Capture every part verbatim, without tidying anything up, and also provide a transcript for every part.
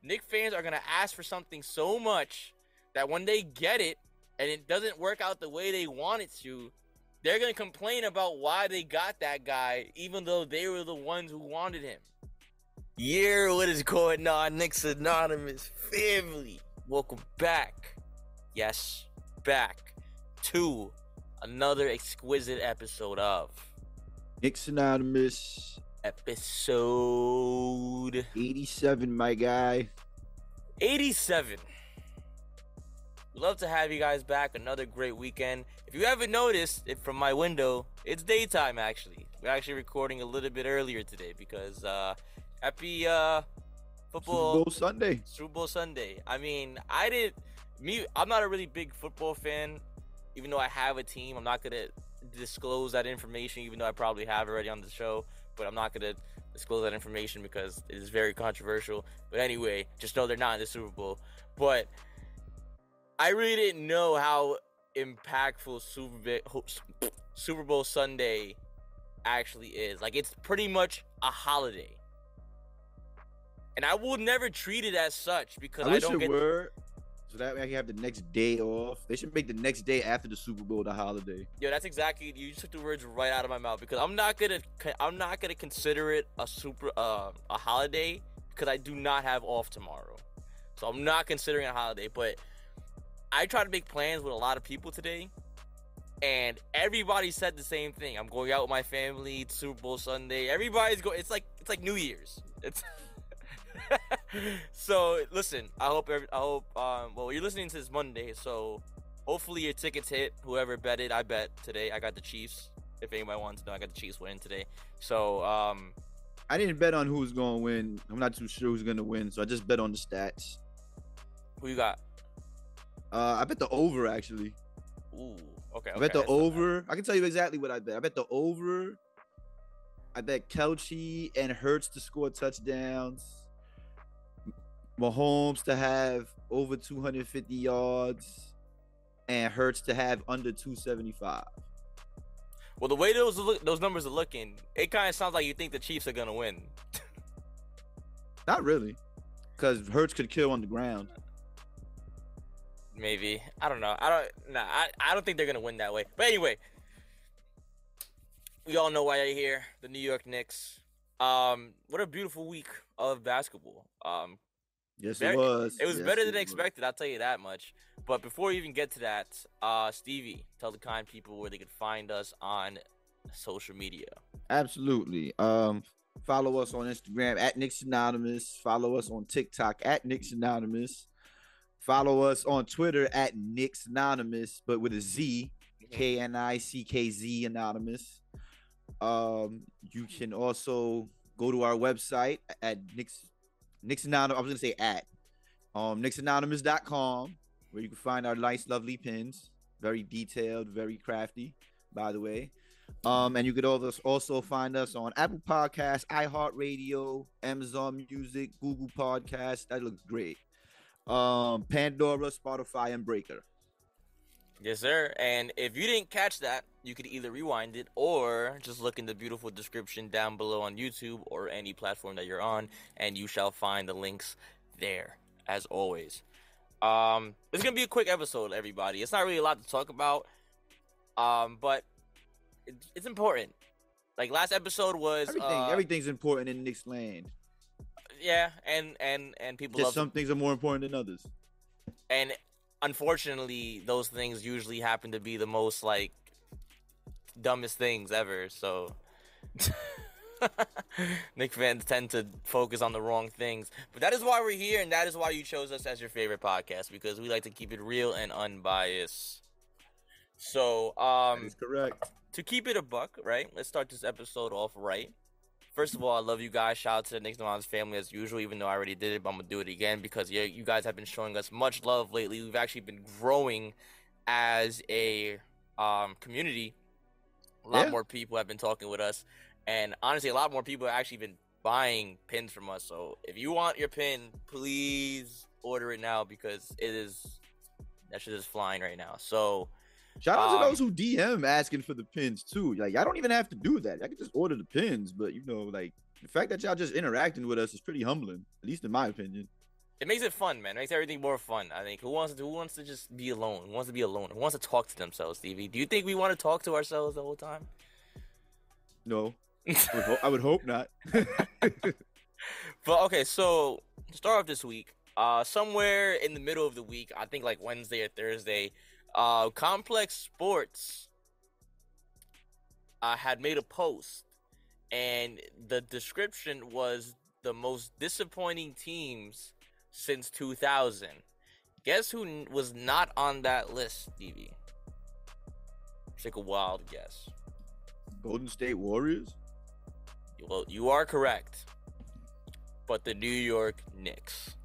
Knicks fans are going to ask for something so much that when they get it and it doesn't work out the way they want it to, they're going to complain about why they got that guy, even though they were the ones who wanted him. Yeah, what is going on, Knicks Anonymous family? Welcome back. Yes, back to another exquisite episode of Knicks Anonymous. Episode eighty-seven, my guy. eighty-seven. Love to have you guys back. Another great weekend. If you haven't noticed it from my window, it's daytime actually. We're actually recording a little bit earlier today because uh happy uh football Super Bowl Sunday. Super Bowl Sunday. I mean, I didn't me I'm not a really big football fan, even though I have a team. I'm not gonna disclose that information, even though I probably have already on the show. But I'm not going to disclose that information because it is very controversial. But anyway, just know they're not in the Super Bowl. But I really didn't know how impactful Super Bowl, Super Bowl Sunday actually is. Like, it's pretty much a holiday. And I will never treat it as such because I, I wish don't it get... were, so that way I can have the next day off. They should make the next day after the Super Bowl the holiday. Yo, that's exactly, you just took the words right out of my mouth because I'm not gonna I'm not gonna consider it a super uh, a holiday because I do not have off tomorrow, so I'm not considering it a holiday. But I try to make plans with a lot of people today, and everybody said the same thing. I'm going out with my family. It's Super Bowl Sunday. Everybody's going. It's like it's like New Year's. It's so listen, I hope every, I hope um well you're listening to this Monday, so hopefully your tickets hit. Whoever betted, I bet today. I got the Chiefs. If anybody wants to know, I got the Chiefs winning today. So um I didn't bet on who's gonna win. I'm not too sure who's gonna win, so I just bet on the stats. who you got? Uh, I bet the over actually. Ooh, okay. I bet okay, the over. I can tell you exactly what I bet. I bet the over. I bet Kelce and Hurts to score touchdowns. Mahomes to have over two hundred fifty yards, and Hurts to have under two seventy-five. Well, the way those look, those numbers are looking, it kind of sounds like you think the Chiefs are gonna win. Not really, because Hurts could kill on the ground. Maybe, I don't know. I don't. Nah, I, I don't think they're gonna win that way. But anyway, we all know why they're here. The New York Knicks. Um, what a beautiful week of basketball. Um. Yes, Very, it was. It was yes, better it than was. expected, I'll tell you that much. But before we even get to that, uh, Stevie, tell the kind people where they can find us on social media. Absolutely. Um, follow us on Instagram at Knicks Anonymous. Follow us on TikTok at Knicks Anonymous. Follow us on Twitter at Knicks Anonymous, but with a Z, K N I C K Z Anonymous. Um, you can also go to our website at Knicks. Knicks Anonymous, I was going to say at, um, Knicks Anonymous dot com, where you can find our nice, lovely pins. Very detailed, very crafty, by the way. Um, and you could also find us on Apple Podcasts, iHeartRadio, Amazon Music, Google Podcasts. That looks great. Um, Pandora, Spotify, and Breaker. Yes, sir. And if you didn't catch that, you could either rewind it or just look in the beautiful description down below on YouTube or any platform that you're on, and you shall find the links there, as always. Um, it's going to be a quick episode, everybody. It's not really a lot to talk about, um, but it, it's important. Like, last episode was... Everything, uh, everything's important in Knicks land. Yeah, and, and, and people Just love... some things are more important than others. And... Unfortunately, those things usually happen to be the most, like, dumbest things ever, so Knicks fans tend to focus on the wrong things. But that is why we're here, and that is why you chose us as your favorite podcast, because we like to keep it real and unbiased. So, um... That is correct. To keep it a buck, right? Let's start this episode off right. First of all, I love you guys. Shout out to the Knicks Anonymous family as usual, even though I already did it, but I'm going to do it again because yeah, you guys have been showing us much love lately. We've actually been growing as a um, community. A lot Yeah. more people have been talking with us. And honestly, a lot more people have actually been buying pins from us. So if you want your pin, please order it now because it is, that shit is flying right now. So... Shout out Um, to those who D M asking for the pins too. Like, I don't even have to do that. I can just order the pins. But you know, like the fact that y'all just interacting with us is pretty humbling, at least in my opinion. It makes it fun, man. It makes everything more fun. I think. Who wants to? Who wants to just be alone? Who wants to be alone? Who wants to talk to themselves, Stevie? Do you think we want to talk to ourselves the whole time? No, I would, ho- I would hope not. But okay, so to start off this week, uh, somewhere in the middle of the week, I think like Wednesday or Thursday, uh, Complex Sports uh, had made a post, and the description was the most disappointing teams since two thousand. Guess who n- was not on that list, Stevie? Take a wild guess. Golden State Warriors? Well, you are correct. But the New York Knicks.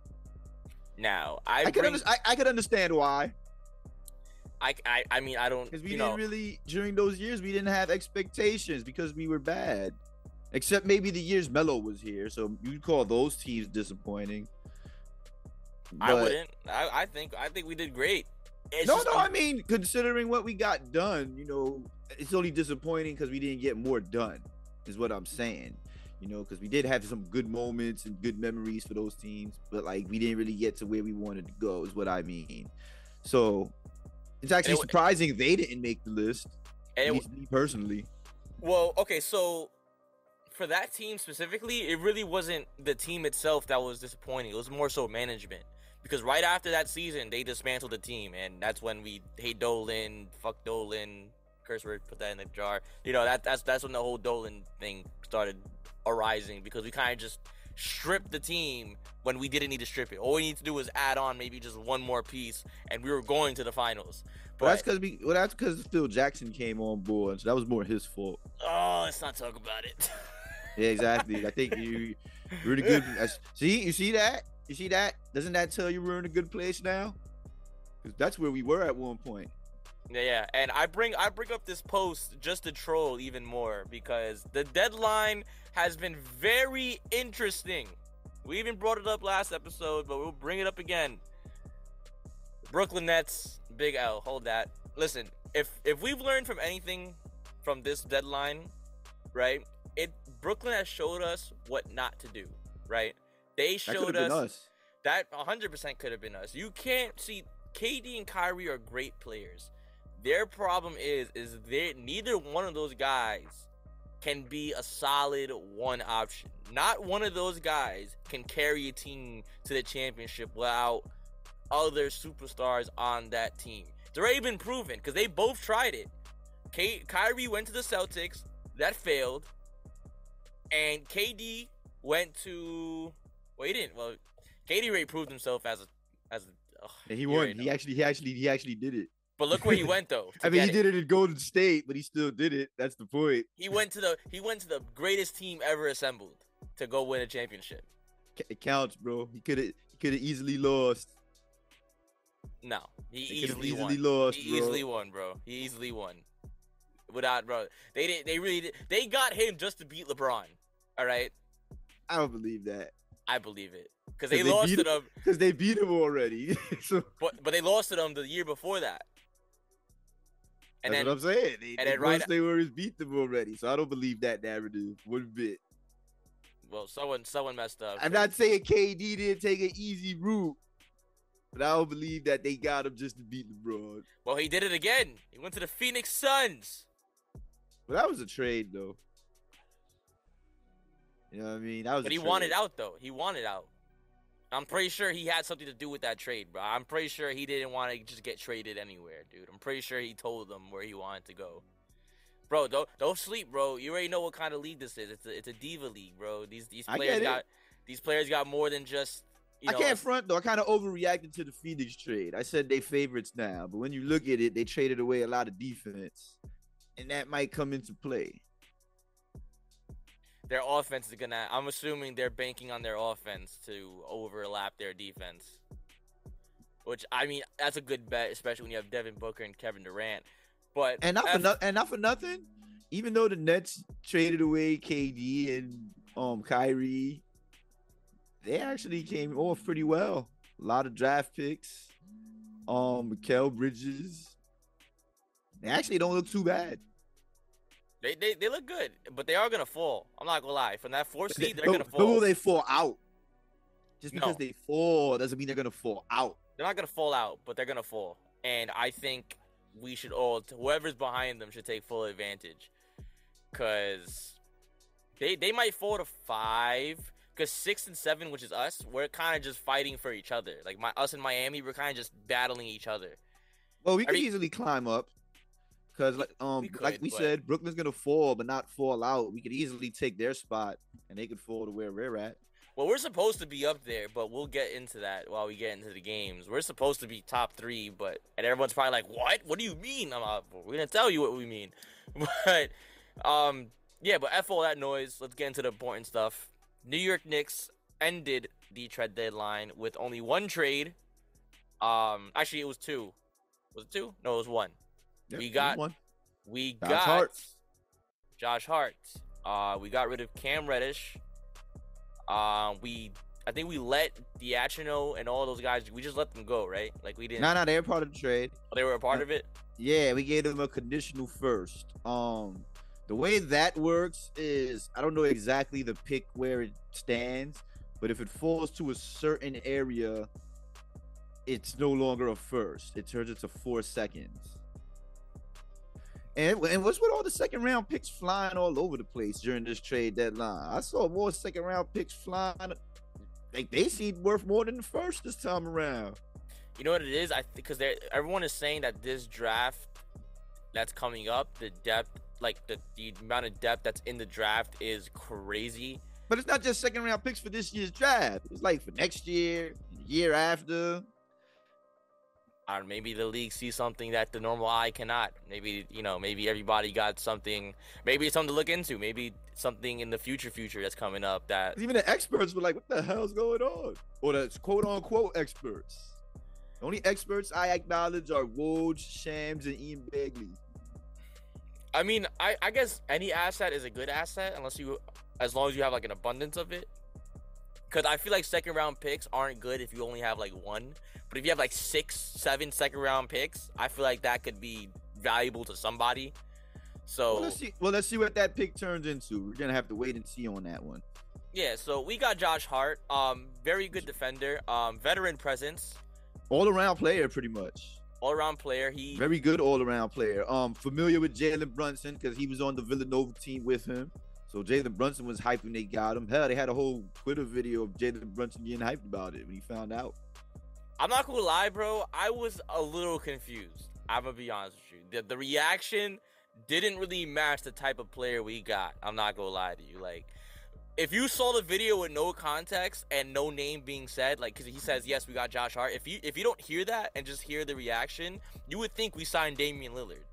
Now, I I can bring, under- I, I can understand why. I, I, I mean, I don't, Because we you didn't know, really, during those years, we didn't have expectations because we were bad. Except maybe the years Melo was here. So you'd call those teams disappointing. I But- wouldn't. I, I think, I think we did great. It's no, just, no, um, I mean, considering what we got done, you know, it's only disappointing because we didn't get more done, is what I'm saying. You know, because we did have some good moments and good memories for those teams, but like we didn't really get to where we wanted to go, is what I mean. So it's actually And it- surprising they didn't make the list. and At it- least me personally. Well, okay, so for that team specifically, it really wasn't the team itself that was disappointing. It was more so management. Because right after that season, they dismantled the team, and that's when we hate Dolan, fuck Dolan, curse word, put that in the jar. You know, that that's that's when the whole Dolan thing started arising, because we kind of just stripped the team when we didn't need to strip it. All we need to do was add on maybe just one more piece, and we were going to the finals. But Well, that's because we. Well, that's because Phil Jackson came on board, so that was more his fault. oh, let's not talk about it. Yeah, exactly. I think you we're in a good. See, you see that? You see that? Doesn't that tell you we're in a good place now? Because that's where we were at one point. Yeah, yeah, and I bring I bring up this post just to troll even more, because the deadline has been very interesting. We even brought it up last episode, but we'll bring it up again. Brooklyn Nets, Big L, hold that. Listen, if if we've learned from anything from this deadline, right? It Brooklyn has showed us what not to do, right? They That showed could have us, been us. that one hundred percent could have been us. You can't see K D and Kyrie are great players. Their problem is is they neither one of those guys can be a solid one option. Not one of those guys can carry a team to the championship without other superstars on that team. It's already been proven because they both tried it. K- Kyrie went to the Celtics, that failed, and K D went to. Well, he didn't. Well, K D already proved himself as a as a. ugh, And he you won. already He know. actually, he actually, he actually did it. But look where he went though. to I mean, get he it. did it in Golden State, but he still did it. That's the point. He went to the he went to the greatest team ever assembled to go win a championship. It counts, bro. He could have, he could have easily lost. No, he He could have easily, easily won. lost, he bro. easily won, bro. He easily won. Without bro, they did. They really did. They got him just to beat LeBron. All right, I don't believe that I believe it because they, 'Cause they lost beat to him. them. because they beat him already. So But but they lost to them the year before that. And that's then what I'm saying. They, and they then right- Golden State Warriors beat them already. So I don't believe that narrative one bit. well, someone someone messed up. I'm not saying K D didn't take an easy route, but I don't believe that they got him just to beat LeBron. Well, he did it again. He went to the Phoenix Suns. But that was a trade, though. You know what I mean? That was. But a he trade. wanted out though. He wanted out. I'm pretty sure he had something to do with that trade, bro. I'm pretty sure he didn't want to just get traded anywhere, dude. I'm pretty sure he told them where he wanted to go. Bro, don't don't sleep, bro. You already know what kind of league this is. It's a it's a diva league, bro. These these I players get it. got these players got more than just. You I know, can't front though. I kind of overreacted to the Phoenix trade. I said they favorites now, but when you look at it, they traded away a lot of defense, and that might come into play. their offense is gonna. I'm assuming they're banking on their offense to overlap their defense. Which I mean, that's a good bet, especially when you have Devin Booker and Kevin Durant. But And not for as- no, and not for nothing. Even though the Nets traded away K D and um Kyrie, they actually came off pretty well. A lot of draft picks. Um, Mikal Bridges. They actually don't look too bad. They, they they look good, but they are gonna fall. I'm not gonna lie. From that four seed, they're But- gonna but will fall. they fall out? Just because No, they fall doesn't mean they're gonna fall out. they're not gonna fall out, but they're gonna fall. And I think we should all, whoever's behind them, should take full advantage, because they they might fall to five. Because six and seven, which is us, we're kind of just fighting for each other. Like my us in Miami, we're kind of just battling each other. Well, we could Every- easily climb up because, like, um, We could, like we but- said, Brooklyn's gonna fall, but not fall out. We could easily take their spot, and they could fall to where we're at. Well, we're supposed to be up there, but we'll get into that while we get into the games. We're supposed to be top three, but and everyone's probably like, "What? What do you mean?" I'm like, "We're gonna tell you what we mean." But, um, yeah, but f all that noise. Let's get into the important stuff. New York Knicks ended the trade deadline with only one trade. Um, actually, it was two. Was it two? No, it was one. Yep, we we got won. we Josh got Hart. Josh Hart. Uh, we got rid of Cam Reddish. Uh, we I think we let Diachino and all those guys. We just let them go, right? Like we didn't. No, no, they're part of the trade. They were a part of it. Yeah, we gave them a conditional first. Um, the way that works is I don't know exactly the pick where it stands, but if it falls to a certain area, it's no longer a first. It turns into four seconds. And, and what's with all the second round picks flying all over the place during this trade deadline? I saw more second round picks flying. Like they seem worth more than the first this time around. You know what it is? I because everyone is saying that this draft that's coming up, the depth, like the, the amount of depth that's in the draft is crazy. But it's not just second round picks for this year's draft. It's like for next year, the year after. I don't know, maybe the league sees something that the normal eye cannot. Maybe, you know, maybe everybody got something. Maybe it's something to look into. Maybe something in the future future that's coming up that. Even the experts were like, what the hell's going on? Or the quote unquote experts. The only experts I acknowledge are Woj, Shams, and Ian Begley. I mean, I, I guess any asset is a good asset unless you, as long as you have like an abundance of it. Because I feel like second round picks aren't good if you only have like one. But if you have like six, seven second round picks, I feel like that could be valuable to somebody. So Well, let's see. Well, let's see what that pick turns into. We're gonna have to wait and see on that one. yeah, so we got Josh Hart, um, very good defender, um, veteran presence, All around player, pretty much. all around player. He Very good all around player. Um, familiar with Jalen Brunson because he was on the Villanova team with him. So Jalen Brunson was hyped when they got him. Hell, they had a whole Twitter video of Jalen Brunson getting hyped about it when he found out. I'm not gonna lie, bro. I was a little confused. I'm gonna be honest with you. The, the reaction didn't really match the type of player we got. I'm not gonna lie to you. Like, if you saw the video with no context and no name being said, like, because he says, yes, we got Josh Hart. If you if you don't hear that and just hear the reaction, you would think we signed Damian Lillard.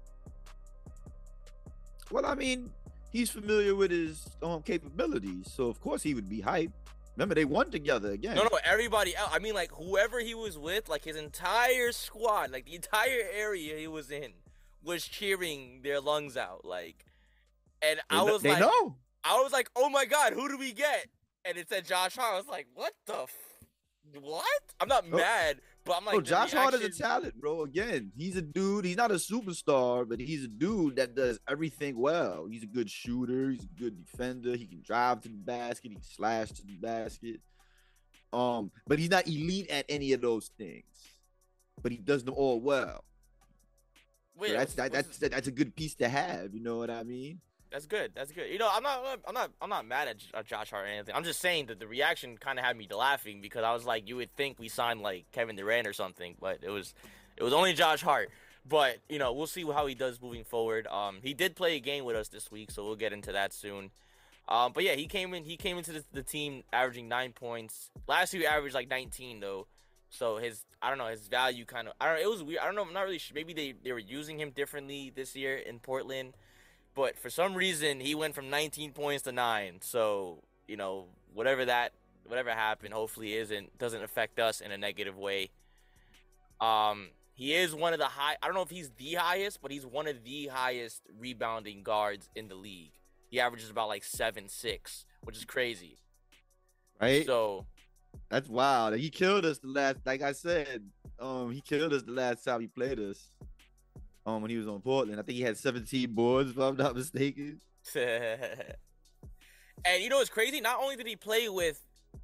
Well, I mean, he's familiar with his um, capabilities, so of course he would be hyped. Remember, they won together again. No, no, everybody else. I mean, like, whoever he was with, like, his entire squad, like, the entire area he was in was cheering their lungs out. Like, and They I kn- was they like, know. I was like, oh my God, who do we get? And it said Josh Hart. I was like, what the f- what? I'm not Oh. mad, but I'm like, Oh, the Josh Hart is a reaction- talent, bro. Again, he's a dude. He's not a superstar, but he's a dude that does everything well. He's a good shooter. He's a good defender. He can drive to the basket. He can slash to the basket. Um, but he's not elite at any of those things. But he does them all well. Wait, So that's what's- that, what's- that's that's a good piece to have. You know what I mean? That's good. That's good. You know, I'm not, I'm not, I'm not mad at J- at Josh Hart or anything. I'm just saying that the reaction kind of had me laughing because I was like, you would think we signed like Kevin Durant or something, but it was, it was only Josh Hart. But you know, we'll see how he does moving forward. Um, he did play a game with us this week, so we'll get into that soon. Um, but yeah, he came in. He came into the, the team averaging nine points. Last year, he averaged like nineteen though. So his, I don't know, his value kind of, I don't know. It was weird. I don't know. I'm not really sure. Maybe they they were using him differently this year in Portland. But for some reason, he went from nineteen points to nine. So, you know, whatever that, whatever happened, hopefully isn't, doesn't affect us in a negative way. Um, he is one of the high, I don't know if he's the highest, but he's one of the highest rebounding guards in the league. He averages about like seven, six, which is crazy. Right? So, That's wild. He killed us the last, like I said, um, he killed us the last time he played us. Um, when he was on Portland, I think he had seventeen boards, if I'm not mistaken. and you know what's crazy? Not only did he play with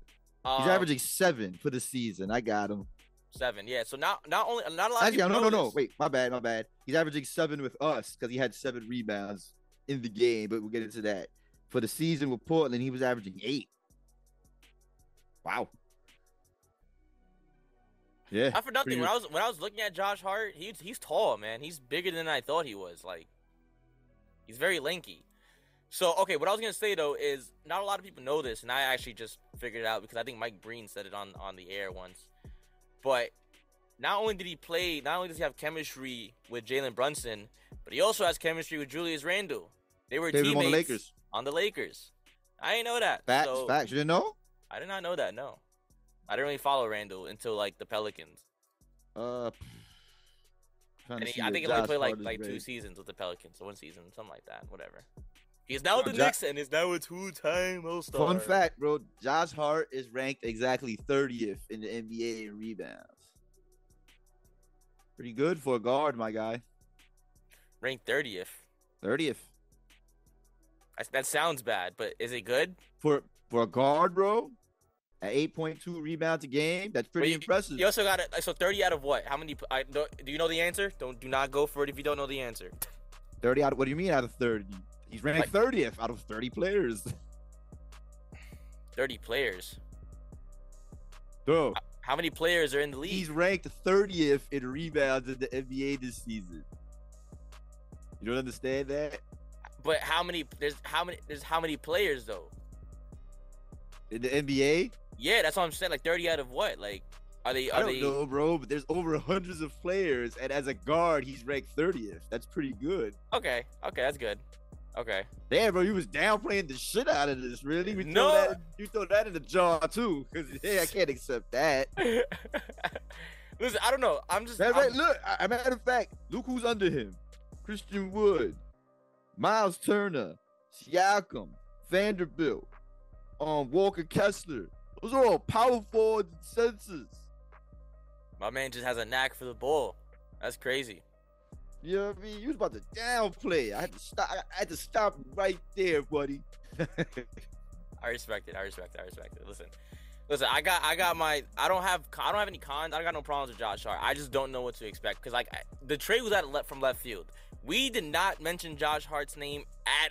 He's Um, averaging seven for the season. I got him. seven. Yeah. So not not only not a lot of Actually, people no, know no, no. this. Wait, my bad, my bad. He's averaging seven with us because he had seven rebounds in the game, but we'll get into that. For the season with Portland, he was averaging eight. Wow. Yeah. Not for nothing. pretty- When I was when I was looking at Josh Hart, he's he's tall, man. He's bigger than I thought he was. Like, he's very lanky. So okay, what I was gonna say though is not a lot of people know this, and I actually just figured it out because I think Mike Breen said it on on the air once. But not only did he play, not only does he have chemistry with Jalen Brunson, but he also has chemistry with Julius Randle. They were They were teammates on the Lakers. on the Lakers. I didn't know that. Facts, so, facts. You didn't know? I did not know that. No, I didn't really follow Randle until like the Pelicans. Uh, trying And to he, see I what think he only Josh played like Hart is like two rated. seasons with the Pelicans, so one season, something like that, whatever. He's now with the Jo- Knicks and is now a two-time All-Star. Fun fact, bro. Josh Hart is ranked exactly thirtieth in the N B A in rebounds. Pretty good for a guard, my guy. Ranked thirtieth. thirtieth. I, that sounds bad, but is it good? For for a guard, bro, at eight point two rebounds a game, that's pretty Wait, you- impressive. You also got it. So thirty out of what? How many? I, do, do you know the answer? Don't do not go for it if you don't know the answer. thirty out of, what do you mean out of thirty? He's ranked Like- thirtieth out of thirty players. thirty players. Bro, How many players are in the league? he's ranked thirtieth in rebounds in the N B A this season. You don't understand that? But how many? There's how many? There's how many players though? In the N B A? Yeah, that's what I'm saying. Like thirty out of what? Like, are they? Are I don't they? know, bro, but there's over hundreds of players, and as a guard, he's ranked thirtieth. That's pretty good. Okay, okay, that's good. Okay. Damn, bro, you was downplaying the shit out of this. Really? You No. throw that, you throw that in the jar too, because hey, I can't accept that. Listen, I don't know. I'm just. Man, I'm- right, look, a a matter of fact, look who's under him: Christian Wood, Miles Turner, Siakam, Vanderbilt, um, Walker Kessler. Those are all power forwards and senses. My man just has a knack for the ball. That's crazy. You know what I mean? You was about to downplay. I had to stop. I had to stop right there, buddy. I respect it. I respect it. I respect it. Listen, listen. I got, I got my. I don't have, I don't have any cons. I got no problems with Josh Hart. I just don't know what to expect because like I, the trade was at left from left field. We did not mention Josh Hart's name at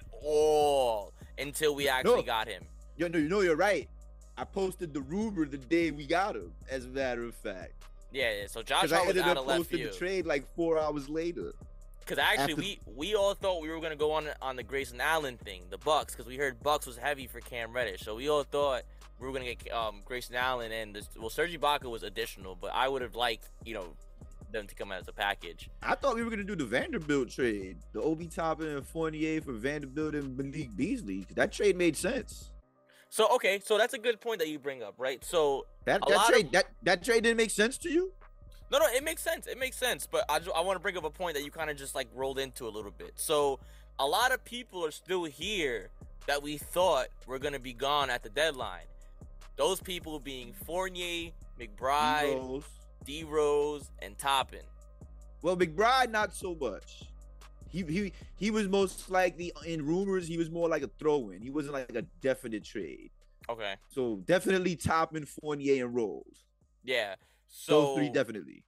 all until we actually No. got him. Yo, no, you know you're right. I posted the rumor the day we got him. As a matter of fact, Yeah, yeah. So Josh because I Hart was ended out up of left posting the field. trade like four hours later. Because actually, after- we we all thought we were gonna go on on the Grayson Allen thing, the Bucks, because we heard Bucks was heavy for Cam Reddish. So we all thought we were gonna get um, Grayson Allen and this, well, Serge Ibaka was additional, but I would have liked you know them to come as a package. I thought we were gonna do the Vanderbilt trade, the Obi Toppin and Fournier for Vanderbilt and Malik Beasley. That trade made sense. So okay, so that's a good point that you bring up, right? So That A that lot trade of- that that trade didn't make sense to you? no, no, it makes sense. It makes sense, but I, ju- I want to bring up a point that you kind of just like rolled into a little bit. So a lot of people are still here that we thought were gonna be gone at the deadline. Those people being Fournier, McBride, Rose. D Rose, and Toppin. Well, McBride not so much. He he he was most likely in rumors. He was more like a throw-in. He wasn't like a definite trade. Okay, So definitely Toppin, Fournier, and Rose. yeah. So Those three definitely.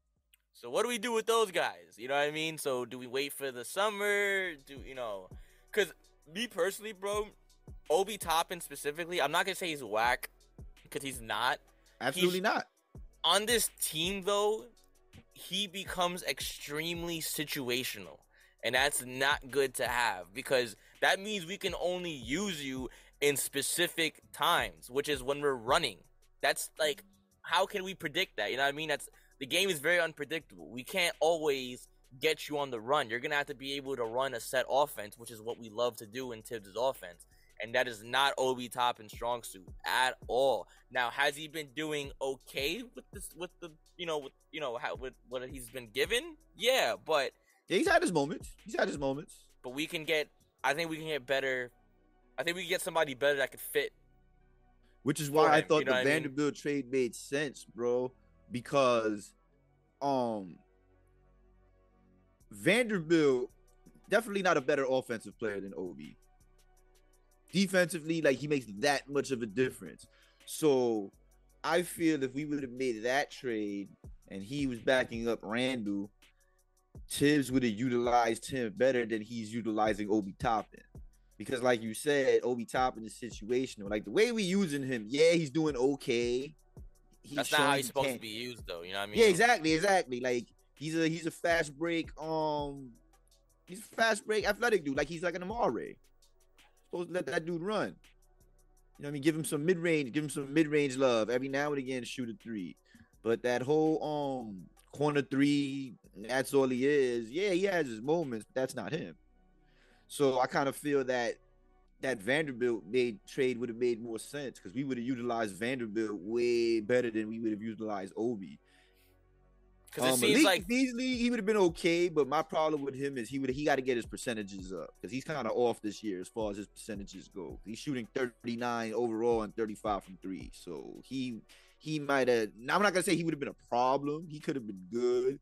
So what do we do with those guys? You know what I mean? So do we wait for the summer? Do you know? Because me personally, bro, Obi Toppin specifically, I'm not gonna say he's whack because he's not. Absolutely He's- not. On this team, though, he becomes extremely situational, and that's not good to have because that means we can only use you in specific times, which is when we're running. That's like, how can we predict that? You know what I mean? That's the game is very unpredictable. We can't always get you on the run. You're gonna have to be able to run a set offense, which is what we love to do in Tibbs' offense. And that is not Obi Toppin's strong suit at all. Now, has he been doing okay with this? With the you know, with you know, how, with what he's been given? Yeah, but Yeah, he's had his moments. He's had his moments. but we can get. I think we can get better. I think we can get somebody better that could fit. Which is for why I him, thought you know the what I mean? Vanderbilt trade made sense, bro. Because um Vanderbilt definitely not a better offensive player than Obi. Defensively, like he makes that much of a difference. So I feel if we would have made that trade and he was backing up Randall, Tibbs would have utilized him better than he's utilizing Obi Toppin. Because, like you said, Obi Toppin is situational. Like the way we using him, yeah, he's doing okay. He's That's not how he's supposed to be used, though. You know what I mean? Yeah, exactly, exactly. Like he's a he's a fast break, um, he's a fast break athletic dude. Like he's like an Amare. Supposed to let that dude run. You know what I mean? Give him some mid range, give him some mid range love every now and again. Shoot a three, but that whole um corner three, that's all he is. Yeah, he has his moments, but that's not him. So I kind of feel that that Vanderbilt made trade would have made more sense because we would have utilized Vanderbilt way better than we would have utilized Obi. Because it um, seems like Beasley, he would have been okay, but my problem with him is he would he got to get his percentages up because he's kind of off this year as far as his percentages go. He's shooting thirty-nine overall and thirty-five from three, so he he might have. I'm not gonna say he would have been a problem. He could have been good,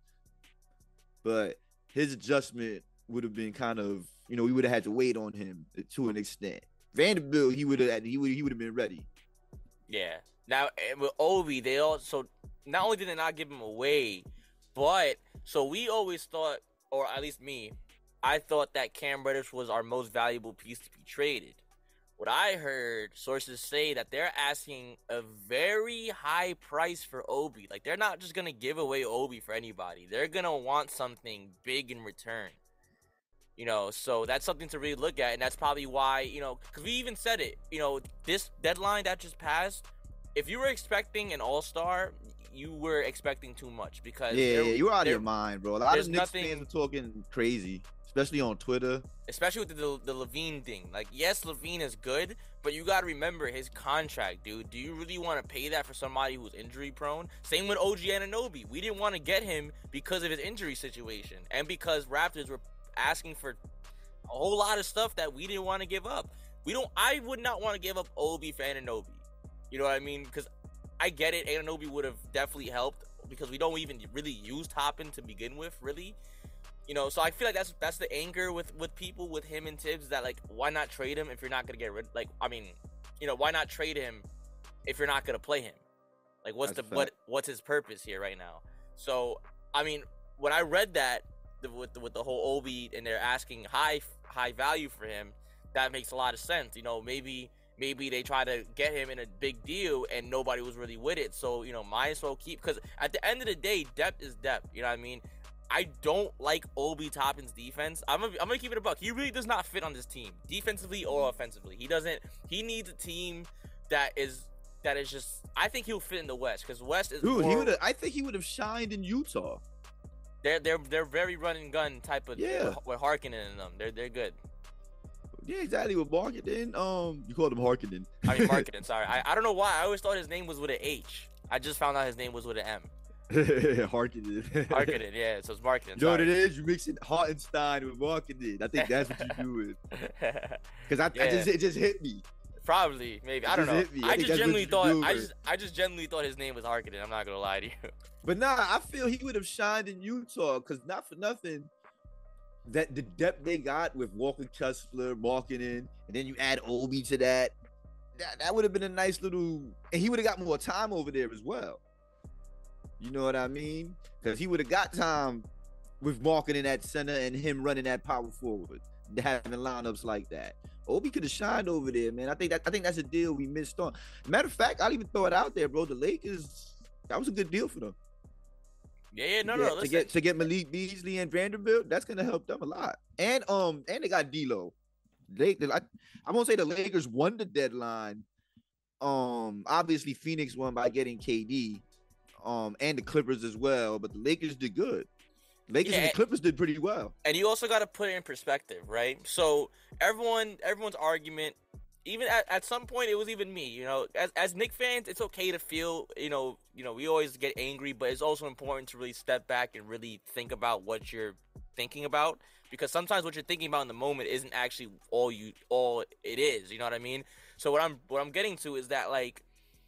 but his adjustment would have been kind of, you know, we would have had to wait on him to an extent. Vanderbilt, he would have he would he would have been ready. Yeah. Now with Obi, they also not only did they not give him away, but so we always thought, or at least me, I thought that Cam Reddish was our most valuable piece to be traded. What I heard sources say that they're asking a very high price for Obi. Like they're not just gonna give away Obi for anybody. They're gonna want something big in return. You know, so that's something to really look at, and that's probably why, you know, because we even said it, you know, this deadline that just passed, if you were expecting an all-star, you were expecting too much because yeah, there, you're out of there, your mind, bro. A lot of Knicks nothing, fans are talking crazy, especially on Twitter. Especially with the, the LaVine thing. Like, yes, LaVine is good, but you got to remember his contract, dude. Do you really want to pay that for somebody who's injury-prone? Same with O G Anunoby. We didn't want to get him because of his injury situation and because Raptors were asking for a whole lot of stuff that we didn't want to give up. We don't. I would not want to give up Obi for Anunoby. You know what I mean? Because I get it. Anunoby would have definitely helped because we don't even really use Toppin to begin with, really. You know, so I feel like that's that's the anger with with people with him and Tibbs, that like, why not trade him if you're not gonna get rid? Like, I mean, you know, why not trade him if you're not gonna play him? Like, what's that's the what what's his purpose here right now? So, I mean, when I read that, The, with the, with the whole Obi and they're asking high high value for him, that makes a lot of sense. You know, maybe maybe they try to get him in a big deal and nobody was really with it. So, you know, might as well keep, because at the end of the day, depth is depth. You know what I mean? I don't like Obi Toppin's defense. I'm gonna, I'm gonna keep it a buck. He really does not fit on this team, defensively or offensively. He doesn't. He needs a team that is that is just. I think he'll fit in the West because West is. Dude, more, he would. I think he would have shined in Utah. They're they're they're very run and gun type of, yeah. With Harkinen in them. They're they're good. Yeah, exactly. With Marketing, um, you called him Harkinen. I mean Marketing. Sorry, I, I don't know why. I always thought his name was with an H. I just found out his name was with an M. Harkinen. Harkinen, yeah. So it's Marketing. You know what it is? You mixing Hartenstein with Marketing. I think that's what you're doing. Because I, yeah. I just it just hit me. Probably, maybe. I don't know. I, I just genuinely thought. I just, I just genuinely thought his name was Harkinen. I'm not gonna lie to you. But nah, I feel he would have shined in Utah because not for nothing, that the depth they got with Walker Kessler, Markkanen, and then you add Obi to that, that, that would have been a nice little, and he would have got more time over there as well. You know what I mean? Because he would have got time with Markkanen at center and him running that power forward, having lineups like that. Obi could have shined over there, man. I think that I think that's a deal we missed on. Matter of fact, I'll even throw it out there, bro. The Lakers, that was a good deal for them. Yeah, yeah, no, to get, no. To get to get Malik Beasley and Vanderbilt, that's gonna help them a lot. And um, and they got D'Lo. They, they I, I won't say the Lakers won the deadline. Um, obviously Phoenix won by getting K D, um, and the Clippers as well. But the Lakers did good. Lakers yeah, and the Clippers did pretty well. And you also got to put it in perspective, right? So everyone, everyone's argument. Even at, at some point, it was even me, you know, as as Knicks fans, it's okay to feel, you know, you know, we always get angry, but it's also important to really step back and really think about what you're thinking about, because sometimes what you're thinking about in the moment isn't actually all you, all it is, you know what I mean? So what I'm, what I'm getting to is that, like,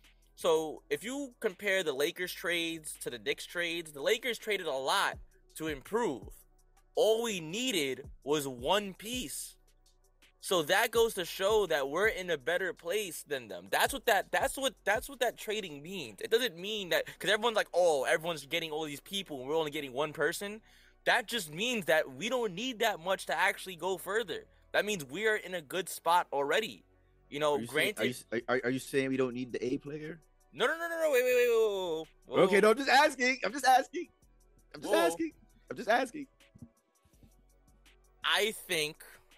so if you compare the Lakers trades to the Knicks trades, the Lakers traded a lot to improve. All we needed was one piece. So that goes to show that we're in a better place than them. That's what that that's what that's what that trading means. It doesn't mean that because everyone's like, oh, everyone's getting all these people and we're only getting one person. That just means that we don't need that much to actually go further. That means we are in a good spot already. You know, Are you saying- granted. are, you, are, are you saying we don't need the A player? No, no, no, no, no. Wait, wait, wait, wait, wait. Okay, no, I'm just asking. I'm just asking. I'm just Whoa. asking. I'm just asking. I think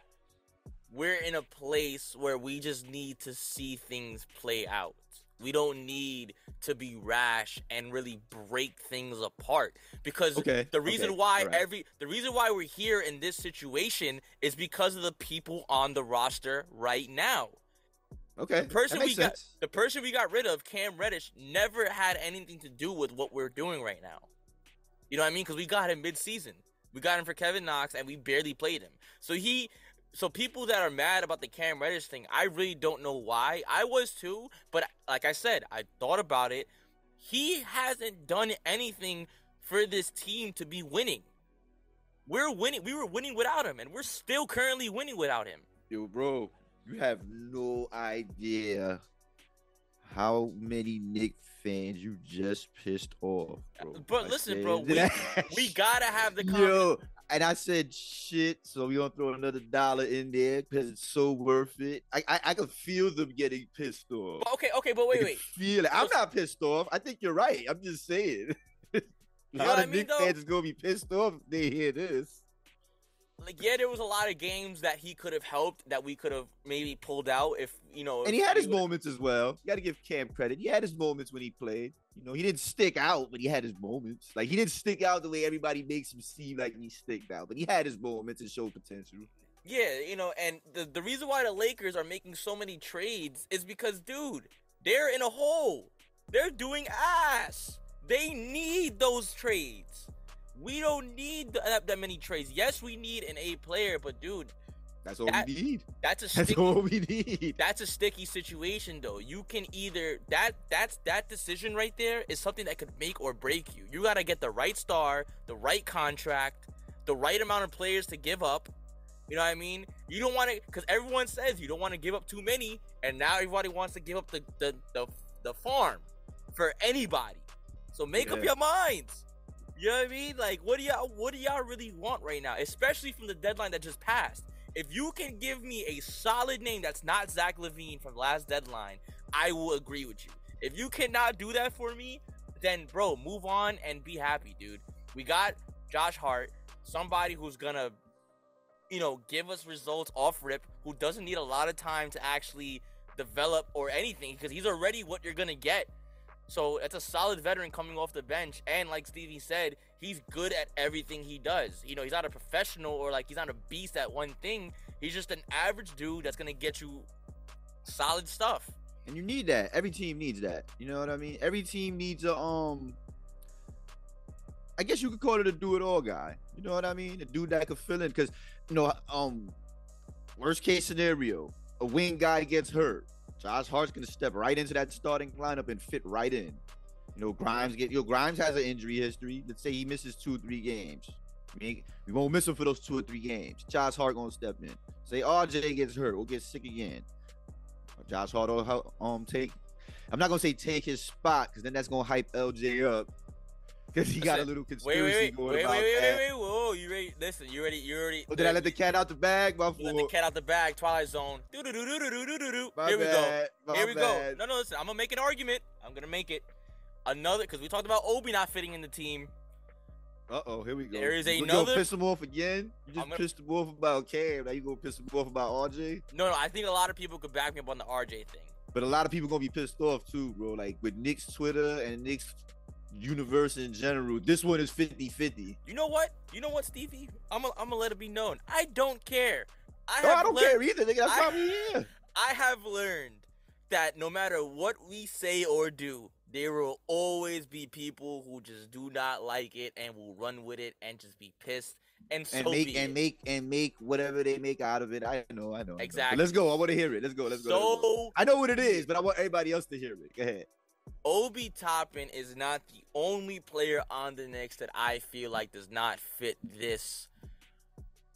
we're in a place where we just need to see things play out. We don't need to be rash and really break things apart because Okay, the reason okay, why all right. every the reason why we're here in this situation is because of the people on the roster right now. Okay, The person that we makes got sense. the person we got rid of, Cam Reddish, never had anything to do with what we're doing right now. You know what I mean? Because we got him mid-season. We got him for Kevin Knox, and we barely played him. So he, so people that are mad about the Cam Reddish thing, I really don't know why. I was too, but like I said, I thought about it. He hasn't done anything for this team to be winning. We're winning. We were winning without him, and we're still currently winning without him. Yo, bro, you have no idea how many Nick fans you just pissed off, bro. But I listen, said bro, we, that- we gotta have the confidence. Yo, and I said shit, so we gonna throw another dollar in there because it's so worth it. I, I I can feel them getting pissed off. But okay, okay, but I wait, can wait. feel it. I'm not pissed off. I think you're right. I'm just saying. A know lot what of I mean, Nick though? fans is gonna be pissed off if they hear this. Like, yeah, there was a lot of games that he could have helped, that we could have maybe pulled out if, you know. And he if had his would've- moments as well. You got to give Cam credit. He had his moments when he played. You know, he didn't stick out, but he had his moments. Like, he didn't stick out the way everybody makes him seem like he sticked out, but he had his moments and showed potential. Yeah, you know, and the, the reason why the Lakers are making so many trades is because, dude, they're in a hole. They're doing ass. They need those trades. We don't need that, that many trades. Yes, we need an A player, but, dude, That's all That- we need. that's a That's sticky, all we need. that's a sticky situation, though. You can either that that's that decision right there is something that could make or break you. You got to get the right star, the right contract, the right amount of players to give up. You know what I mean? You don't want to, because everyone says you don't want to give up too many, and now everybody wants to give up the the the, the farm for anybody. So make up Yeah. your minds. You know what I mean? Like, what do y'all what do y'all really want right now? Especially from the deadline that just passed. If you can give me a solid name that's not Zach LaVine from last deadline, I will agree with you. If you cannot do that for me, then bro, move on and be happy, dude. We got Josh Hart, somebody who's gonna, you know, give us results off rip, who doesn't need a lot of time to actually develop or anything, because he's already what you're gonna get. So it's a solid veteran coming off the bench, and like Stevie said, he's good at everything he does. You know, he's not a professional or like he's not a beast at one thing. He's just an average dude that's gonna get you solid stuff. And you need that. Every team needs that. You know what I mean? Every team needs a um I guess you could call it a do-it-all guy. You know what I mean? A dude that could fill in. Because, you know, um, worst case scenario, a wing guy gets hurt. Josh Hart's gonna step right into that starting lineup and fit right in. You know, Grimes get you know, Grimes has an injury history. Let's say he misses two or three games. I mean, we won't miss him for those two or three games. Josh Hart gonna step in. Say R J gets hurt or gets sick again. Josh Hart will help, um take. I'm not gonna say take his spot because then that's gonna hype L J up because he got a Listen, little Wait, conspiracy wait, wait, going wait, wait, about wait, that. wait, wait, whoa, you ready? Listen, you ready? You already. Oh, did I let the cat out the bag? My You let the fault. cat out the bag? Twilight Zone. Do do do do do do do do. My Here we go. bad. My Here we bad. go. No, no, listen. I'm gonna make an argument. I'm gonna make it. Another, because we talked about Obi not fitting in the team. Uh oh, here we go. There is You another- gonna piss him off again? You I'm just gonna- pissed him off about Cam. Now you gonna piss him off about R J? No, no. I think a lot of people could back me up on the R J thing. But a lot of people gonna be pissed off too, bro. Like with Nick's Twitter and Nick's universe in general, this one is fifty-fifty. You know what? You know what, Stevie? I'm gonna I'm gonna let it be known. I don't care. I No, have I don't learned- care either. Nigga, that's I- why we here. I have learned that no matter what we say or do, there will always be people who just do not like it and will run with it and just be pissed. And so And make be and it. make and make whatever they make out of it. I know, I know. I know. But Exactly. let's go. I want to hear it. Let's go. Let's go. let's go. So I know what it is, but I want everybody else to hear it. Go ahead. Obi Toppin is not the only player on the Knicks that I feel like does not fit this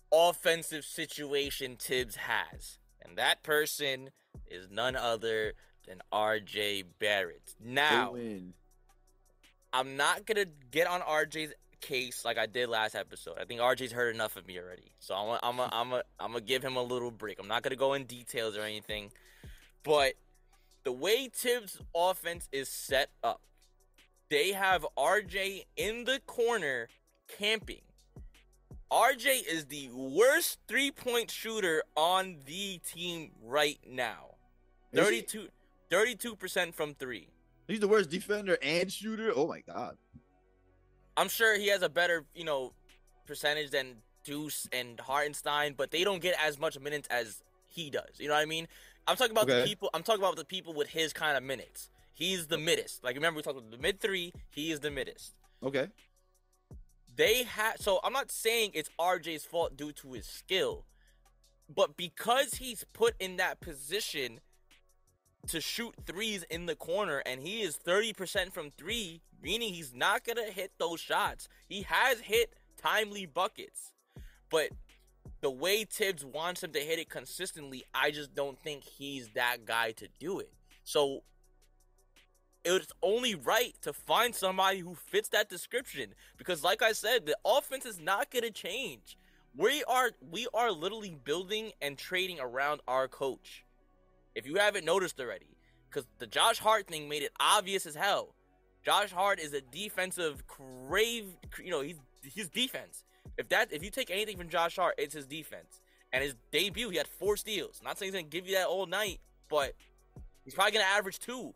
offensive situation Tibbs has. And that person is none other than R J Barrett. Now, I'm not going to get on R J's case like I did last episode. I think R J's heard enough of me already. So I'm I'm a, I'm a, I'm going to give him a little break. I'm not going to go in details or anything. But the way Tibbs' offense is set up, they have R J in the corner camping. R J is the worst three-point shooter on the team right now. thirty-two, thirty-two percent from three. He's the worst defender and shooter? Oh, my God. I'm sure he has a better, you know, percentage than Deuce and Hartenstein, but they don't get as much minutes as he does. You know what I mean? I'm talking about okay. the people. I'm talking about the people with his kind of minutes. He's the middest. Like, remember, we talked about the mid three. He is the middest. Okay. They have. So I'm not saying it's R J's fault due to his skill, but because he's put in that position to shoot threes in the corner, and he is thirty percent from three, meaning he's not gonna hit those shots. He has hit timely buckets, but the way Tibbs wants him to hit it consistently, I just don't think he's that guy to do it. So it's only right to find somebody who fits that description, because like I said, the offense is not going to change. We are we are literally building and trading around our coach. If you haven't noticed already, because the Josh Hart thing made it obvious as hell. Josh Hart is a defensive crave, you know, he's he's defense. If that if you take anything from Josh Hart, it's his defense. And his debut, he had four steals. Not saying he's gonna give you that all night, but he's probably gonna average two.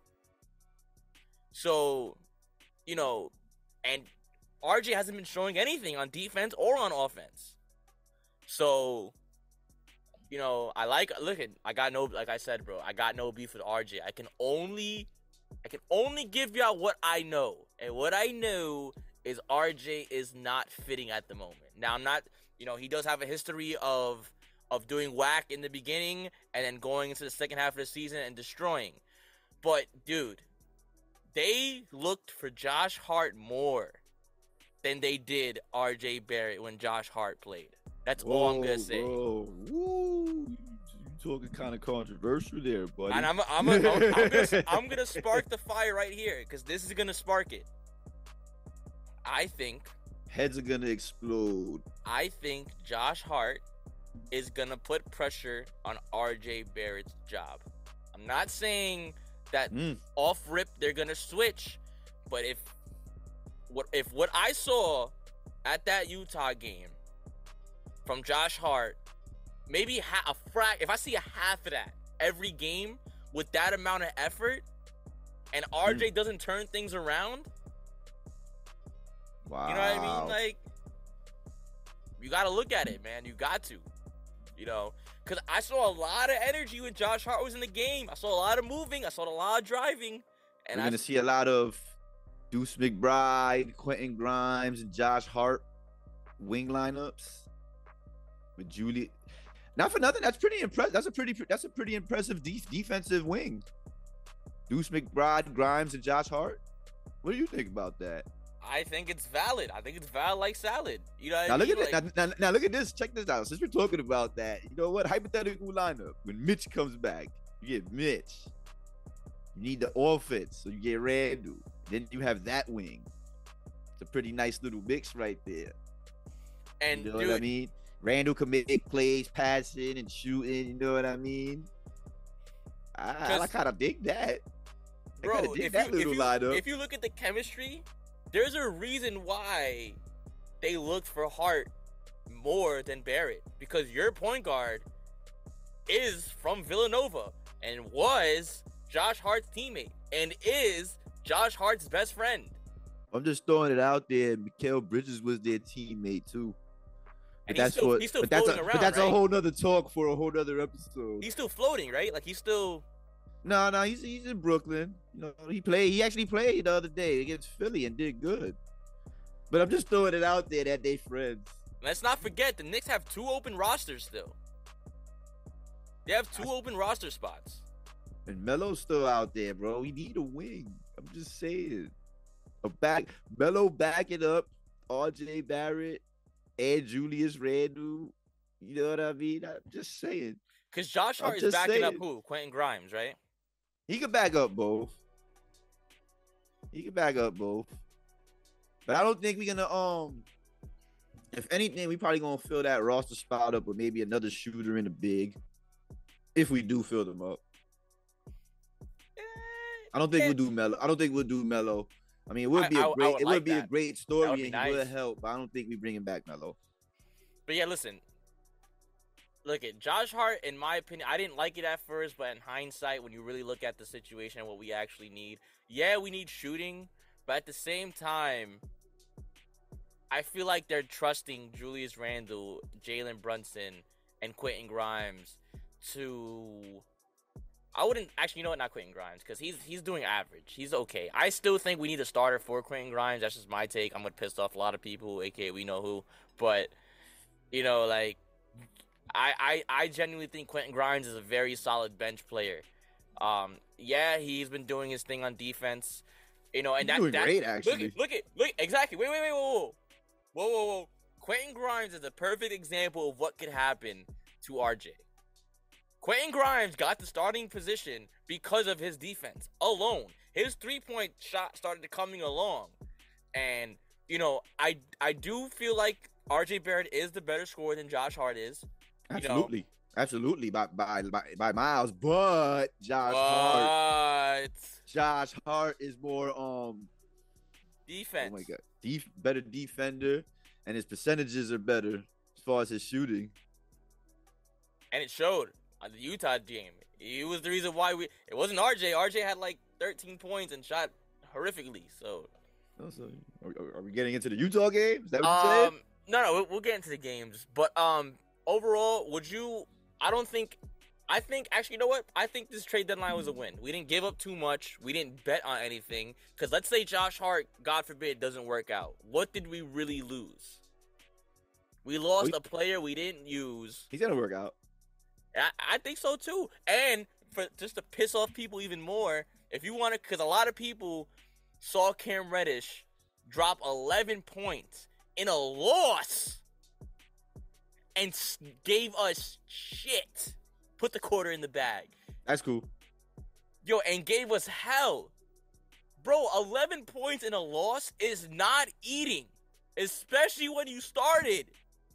So, you know, and R J hasn't been showing anything on defense or on offense. So, you know, I like look at I got no like I said, bro, I got no beef with R J. I can only I can only give y'all what I know. And what I know is R J is not fitting at the moment. Now, I'm not, you know, he does have a history of of doing whack in the beginning and then going into the second half of the season and destroying. But, dude, they looked for Josh Hart more than they did R J Barrett when Josh Hart played. That's whoa, all I'm going to say. Whoa, woo. You talking kind of controversial there, buddy. And I'm, I'm, I'm, I'm, I'm gonna, I'm gonna spark the fire right here, because this is going to spark it. I think heads are gonna explode. I think Josh Hart is gonna put pressure on R J Barrett's job. I'm not saying that mm. off rip they're gonna switch, but if what if what I saw at that Utah game from Josh Hart, maybe ha- a frac, if I see a half of that every game with that amount of effort, and R J mm. doesn't turn things around. Wow. You know what I mean? Like, you got to look at it, man. You got to. You know? Because I saw a lot of energy when Josh Hart was in the game. I saw a lot of moving. I saw a lot of driving. And We're going to see a lot of Deuce McBride, Quentin Grimes, and Josh Hart wing lineups with Julie. Not for nothing. That's pretty impressive. That's a pretty That's a pretty impressive de- defensive wing. Deuce McBride, Grimes, and Josh Hart. What do you think about that? I think it's valid. I think it's valid like salad. You know what now I mean? Look at like, it. Now, now, now look at this. Check this out. Since we're talking about that, you know what? Hypothetical lineup. When Mitch comes back, you get Mitch. You need the offense, so you get Randall. Then you have that wing. It's a pretty nice little mix right there. And you know dude, what I mean? Randall can make plays, passing and shooting. You know what I mean? I, I kind of dig that. I bro, dig if, that you, if, you, lineup. if you look at the chemistry, there's a reason why they looked for Hart more than Barrett, because your point guard is from Villanova and was Josh Hart's teammate and is Josh Hart's best friend. I'm just throwing it out there. Mikal Bridges was their teammate too. But and that's he's still, what. he's still but that's floating a, around, but that's right? a whole nother talk for a whole nother episode. He's still floating, right? Like he's still. No, no, he's he's in Brooklyn. You know, he played. He actually played the other day against Philly and did good. But I'm just throwing it out there that they friends. Let's not forget the Knicks have two open rosters still. They have two open roster spots. And Melo's still out there, bro. We need a wing. I'm just saying. A back Melo backing up R J Barrett and Julius Randle. You know what I mean? I'm just saying. Because Josh I'm Hart is just backing up saying. who? Quentin Grimes, right? He could back up both. He could back up both. But I don't think we're gonna um. If anything, we probably gonna fill that roster spot up with maybe another shooter in the big. If we do fill them up. I don't think Eh, we'll do Melo. I don't think we'll do Melo. I mean, it would I- be I- a I great. would It like would be a that. great That story would be and he would nice. help. But I don't think we bringing back Melo. But yeah, listen. Look at Josh Hart. In my opinion, I didn't like it at first, but in hindsight, when you really look at the situation and what we actually need, yeah, we need shooting, but at the same time, I feel like they're trusting Julius Randle, Jalen Brunson, and Quentin Grimes to. I wouldn't actually, you know what? Not Quentin Grimes, because he's he's doing average. He's okay. I still think we need a starter for Quentin Grimes. That's just my take. I'm gonna piss off a lot of people, aka we know who. But you know, like. I, I, I genuinely think Quentin Grimes is a very solid bench player. Um, yeah, he's been doing his thing on defense, you know, and He's that, doing that great, look actually. at look at look exactly. Wait, wait, wait, whoa, whoa, whoa, whoa, whoa. Quentin Grimes is a perfect example of what could happen to R J. Quentin Grimes got the starting position because of his defense alone. His three-point shot started coming along, and you know, I I do feel like R J Barrett is the better scorer than Josh Hart is. Absolutely, You absolutely, by by by, by miles. But Josh Hart, But Josh Hart is more um. defense. Oh my god, Def- better defender, and his percentages are better as far as his shooting. And it showed on the Utah game. He was the reason why we. It wasn't R J. R J had like thirteen points and shot horrifically. So, Oh, so are, are we getting into the Utah game? Is that what you said? um, no, no, we'll, we'll get into the games. But um, overall, would you? I don't think. I think actually, you know what? I think this trade deadline was a win. We didn't give up too much. We didn't bet on anything. Because let's say Josh Hart, God forbid, doesn't work out. What did we really lose? We lost We- a player we didn't use. He's gonna work out. I, I think so too. And for just to piss off people even more, if you want to, because a lot of people saw Cam Reddish drop eleven points in a loss and s- gave us shit. Put the quarter in the bag. That's cool. Yo, and gave us hell. Bro, eleven points in a loss is not eating, especially when you started.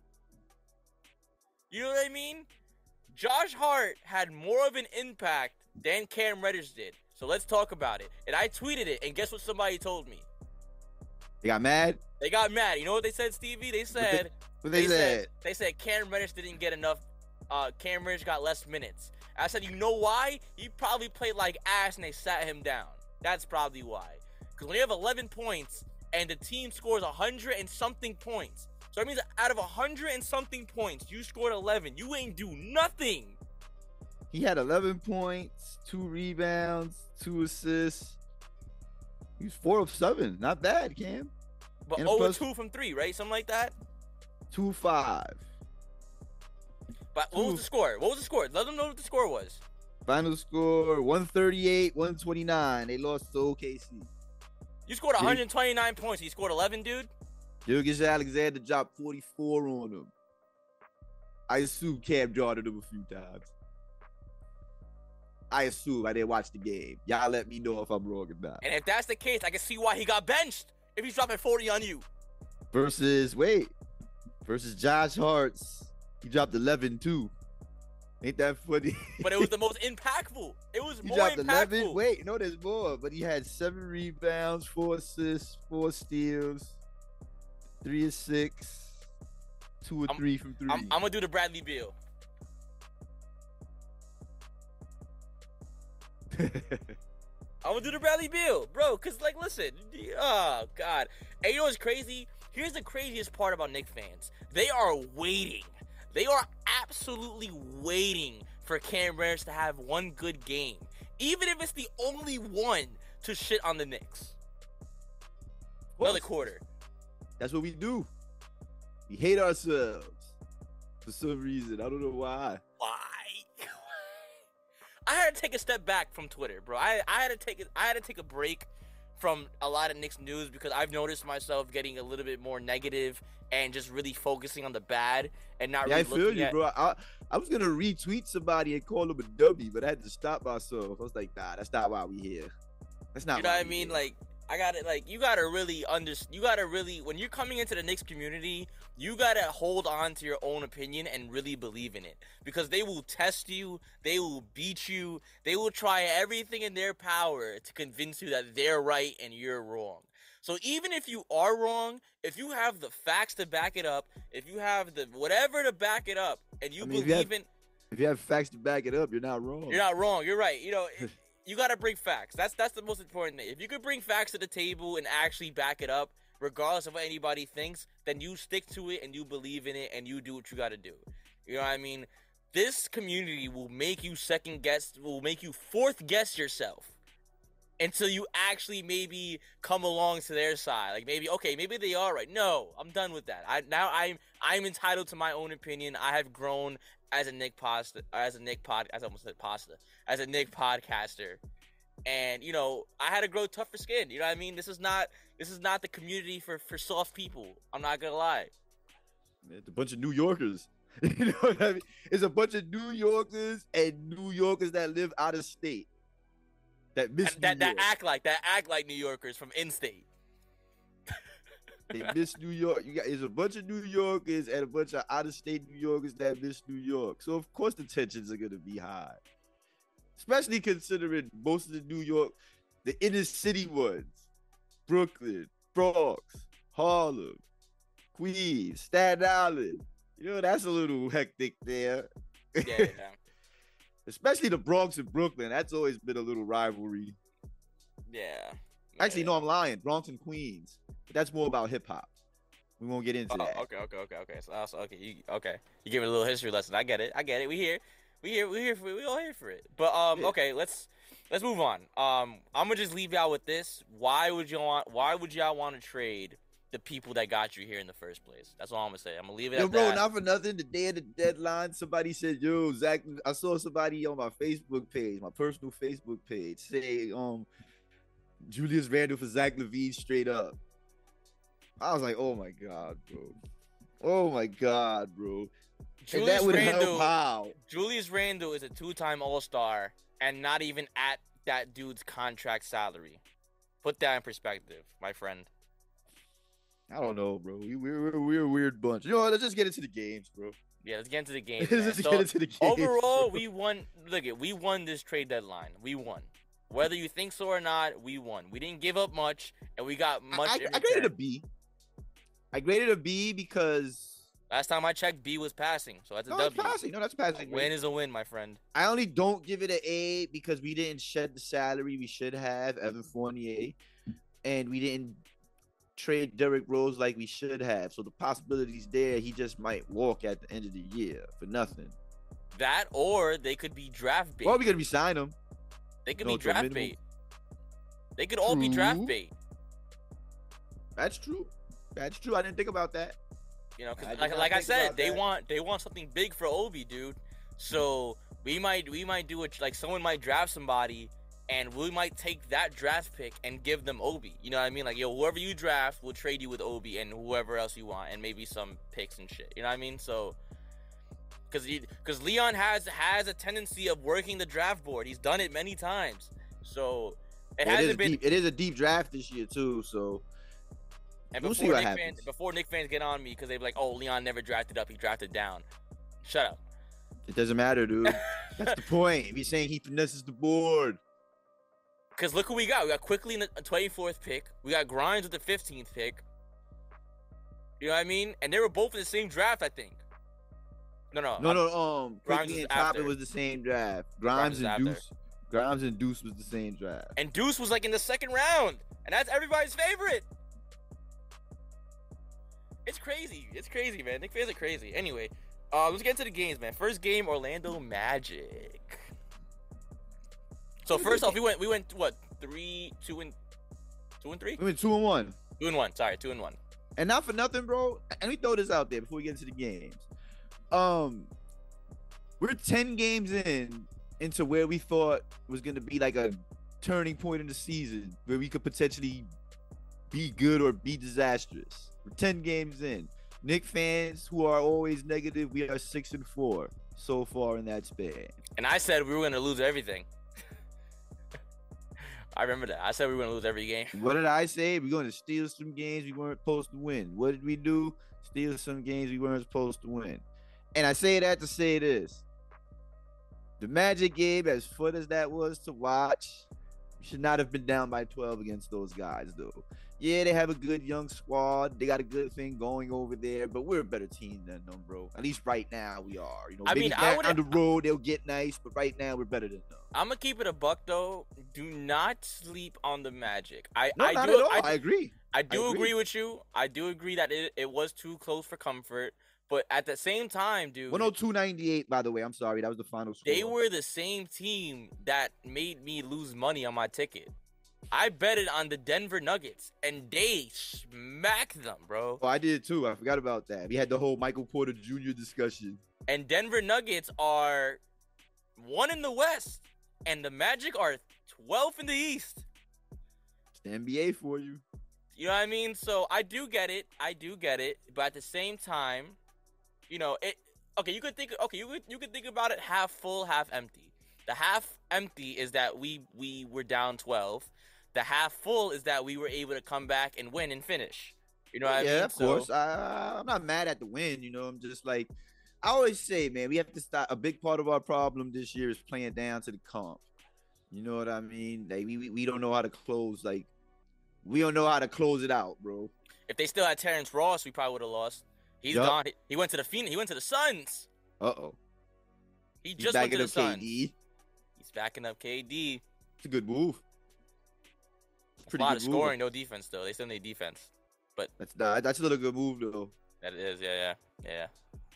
You know what I mean? Josh Hart had more of an impact than Cam Reddish did. So let's talk about it. And I tweeted it, and guess what somebody told me? They got mad. They got mad. You know what they said, Stevie? They said What they, said? they said Cam Reddish didn't get enough. Uh, Cam Reddish got less minutes. I said, you know why? He probably played like ass, and they sat him down. That's probably why. Because when you have eleven points and the team scores a hundred and something points, so that means out of a hundred and something points, you scored eleven. You ain't do nothing. He had eleven points, two rebounds, two assists. He was four of seven. Not bad, Cam. But And oh plus- two from three, right? Something like that. Two five. But what was Two. the score? What was the score? Let them know what the score was. Final score one thirty-eight, one twenty-nine. They lost to O K C. You scored Did he- one hundred twenty-nine points. You scored eleven, dude. Gilgeous Alexander dropped forty-four on him. I assume Cam dropped him a few times. I assume I didn't watch the game. Y'all let me know if I'm wrong or not. And if that's the case, I can see why he got benched. If he's dropping forty on you. Versus, wait, versus Josh Hart's. He dropped eleven too. Ain't that funny? But it was the most impactful. It was He more dropped impactful. eleven. Wait, no, there's more. But he had seven rebounds, four assists, four steals, three or six, two or I'm- three from 3 I'm, I'm gonna do the Bradley Beal. I'm gonna do the Bradley Beal, bro. Cause like, listen, oh god, and you know what's crazy? Here's the craziest part about Knicks fans: they are waiting. They are absolutely waiting for Cam Reddish to have one good game, even if it's the only one to shit on the Knicks. Another quarter. That's what we do. We hate ourselves for some reason. I don't know why. Why? I had to take a step back from Twitter, bro. I, I had to take a, I had to take a break from a lot of Knicks news because I've noticed myself getting a little bit more negative and just really focusing on the bad and not Yeah, really I feel looking you, at. bro. I, I was gonna retweet somebody and call them a dummy, but I had to stop myself. I was like, nah, that's not why we here. That's not. You know why what I we mean? here. Like, I got it. Like, you gotta really under. You gotta really, when you're coming into the Knicks community, you gotta hold on to your own opinion and really believe in it because they will test you, they will beat you, they will try everything in their power to convince you that they're right and you're wrong. So even if you are wrong, if you have the facts to back it up, if you have the whatever to back it up, and you I mean, if you believe have- in, if you have facts to back it up, you're not wrong. you're not wrong. You're right. You know. It, You gotta bring facts. That's that's the most important thing. If you could bring facts to the table and actually back it up, regardless of what anybody thinks, then you stick to it and you believe in it and you do what you gotta do. You know what I mean? This community will make you second guess, will make you fourth guess yourself until you actually maybe come along to their side. Like maybe, okay, maybe they are right. No, I'm done with that. I now I'm I'm entitled to my own opinion. I have grown as a Nick pasta, as a Nick pod, as I almost said pasta, as a Nick podcaster, and you know I had to grow tougher skin. You know what I mean? This is not this is not the community for for soft people. I'm not gonna lie. It's a bunch of New Yorkers. You know what I mean? It's a bunch of New Yorkers and New Yorkers that live out of state. That miss And that New that York. act like that act like New Yorkers from in-state. They miss New York. You got it's a bunch of New Yorkers and a bunch of out-of-state New Yorkers that miss New York. So of course the tensions are gonna be high. Especially considering most of the New York, the inner city ones, Brooklyn, Bronx, Harlem, Queens, Staten Island. You know, that's a little hectic there. Yeah, yeah. Especially the Bronx and Brooklyn. That's always been a little rivalry. Yeah. Actually, yeah. no, I'm lying. Bronx and Queens. But that's more about hip hop. We won't get into Oh, that. okay, okay, okay, okay. So, so okay, you okay? You give it a little history lesson. I get it. I get it. We here. We here. We here for. We all here for it. But um, Yeah. okay. Let's let's move on. Um, I'm gonna just leave y'all with this. Why would you want? Why would y'all want to trade the people that got you here in the first place? That's all I'm gonna say. I'm gonna leave it Yo, at bro, that. not for nothing. The day of the deadline, somebody said, "Yo, Zach." I saw somebody on my Facebook page, my personal Facebook page, say, "Um, Julius Randle for Zach LaVine straight up." I was like, "Oh my god, bro! Oh my god, bro!" And Julius that would Randle. help how? Julius Randle is a two-time All-Star and not even at that dude's contract salary. Put that in perspective, my friend. I don't know, bro. We, we're, we're a weird bunch. You know what? Let's just get into the games, bro. Yeah, let's get into the game. Let's man. just So, get into the games. overall, bro. we won. Look at, we won this trade deadline. We won. Whether you think so or not, we won. We didn't give up much, and we got much. I, in I, I graded a return. B. I graded a B because Last time I checked, B was passing, so that's a no, that's W. passing. No, that's passing. A win is a win, my friend. I only don't give it an A because we didn't shed the salary we should have, Evan Fournier, and we didn't trade Derrick Rose like we should have. So the possibilities there, he just might walk at the end of the year for nothing. That or they could be draft bait. Well, we gonna be signing him. They could No, be to a draft minimum. bait. They could all be draft True. bait. That's true. That's true. I didn't think about that. You know, I cause did like, not like I think said, about they that. want they want something big for Obi, dude. So we might we might do it like someone might draft somebody, and we might take that draft pick and give them Obi. You know what I mean? Like, yo, whoever you draft, we'll trade you with Obi and whoever else you want, and maybe some picks and shit. You know what I mean? So, because because Leon has has a tendency of working the draft board. He's done it many times. So it It is, hasn't a been. deep, it is a deep draft this year too. So And We'll see before what Nick happens. fans, before Nick fans get on me because they be like, "Oh, Leon never drafted up; he drafted down." Shut up. it doesn't matter, dude. That's the point. If he's saying he finesses the board, Because look who we got. We got Quickly in the twenty-fourth pick. We got Grimes with the fifteenth pick. You know what I mean? And they were both in the same draft, I think. No, no, no, I'm- no, um, Grimes Quickly is and Toppin after. was the same draft. Grimes Grimes is and after. Deuce, Grimes and Deuce was the same draft. And Deuce was like in the second round, and that's everybody's favorite. It's crazy. It's crazy, man. Nick fans are crazy. Anyway, uh, let's get into the games, man. First game, Orlando Magic. So first off, we went we went what three, two and two and three, We went two and one. two and one. Sorry, two and one. And not for nothing, bro. And we throw this out there before we get into the games. Um, we're ten games in into where we thought was gonna be like a turning point in the season where we could potentially be good or be disastrous. We're ten games in. Knick fans who are always negative, we are six and four so far in that span. And I said we were going to lose everything. I remember that. I said we were going to lose every game. What did I say? We're going to steal some games we weren't supposed to win. What did we do? Steal some games we weren't supposed to win. And I say that to say this. The Magic game, as fun as that was to watch, should not have been down by twelve against those guys, though. Yeah, they have a good young squad. They got a good thing going over there, but we're a better team than them, bro. At least right now we are. You know, I maybe mean, I down the road they'll get nice, but right now we're better than them. I'm gonna keep it a buck, though. Do not sleep on the Magic. I, No, I not do, at all. I, I agree. I do I agree. agree with you. I do agree that it, it was too close for comfort. But at the same time, dude, one oh two ninety-eight, by the way. I'm sorry. That was the final score. they were the same team that made me lose money on my ticket. I betted on the Denver Nuggets, and they smacked them, bro. Oh, I did too. I forgot about that. We had the whole Michael Porter Junior discussion. And Denver Nuggets are one in the West, and the Magic are twelfth in the East. It's the N B A for you. You know what I mean? So I do get it. I do get it. But at the same time, you know, it. Okay, you could think. Okay, you could you could think about it half full, half empty. The half empty is that we we were down twelve. The half full is that we were able to come back and win and finish. You know what yeah, I mean? of course. I, I'm not mad at the win. You know, I'm just like, I always say, man, we have to stop. A big part of our problem this year is playing down to the comp. You know what I mean? Like we we, we don't know how to close. Like we don't know how to close it out, bro. If they still had Terrence Ross, we probably would have lost. He's Yup. gone. He, he went to the Phoenix. He went to the Suns. Uh oh. He He's just went to backing the up Suns. K D. He's backing up K D. It's a good move. A Pretty lot good of move. scoring, no defense though. They still need defense. That's not, that's still a good move though. That it is, yeah, yeah, yeah.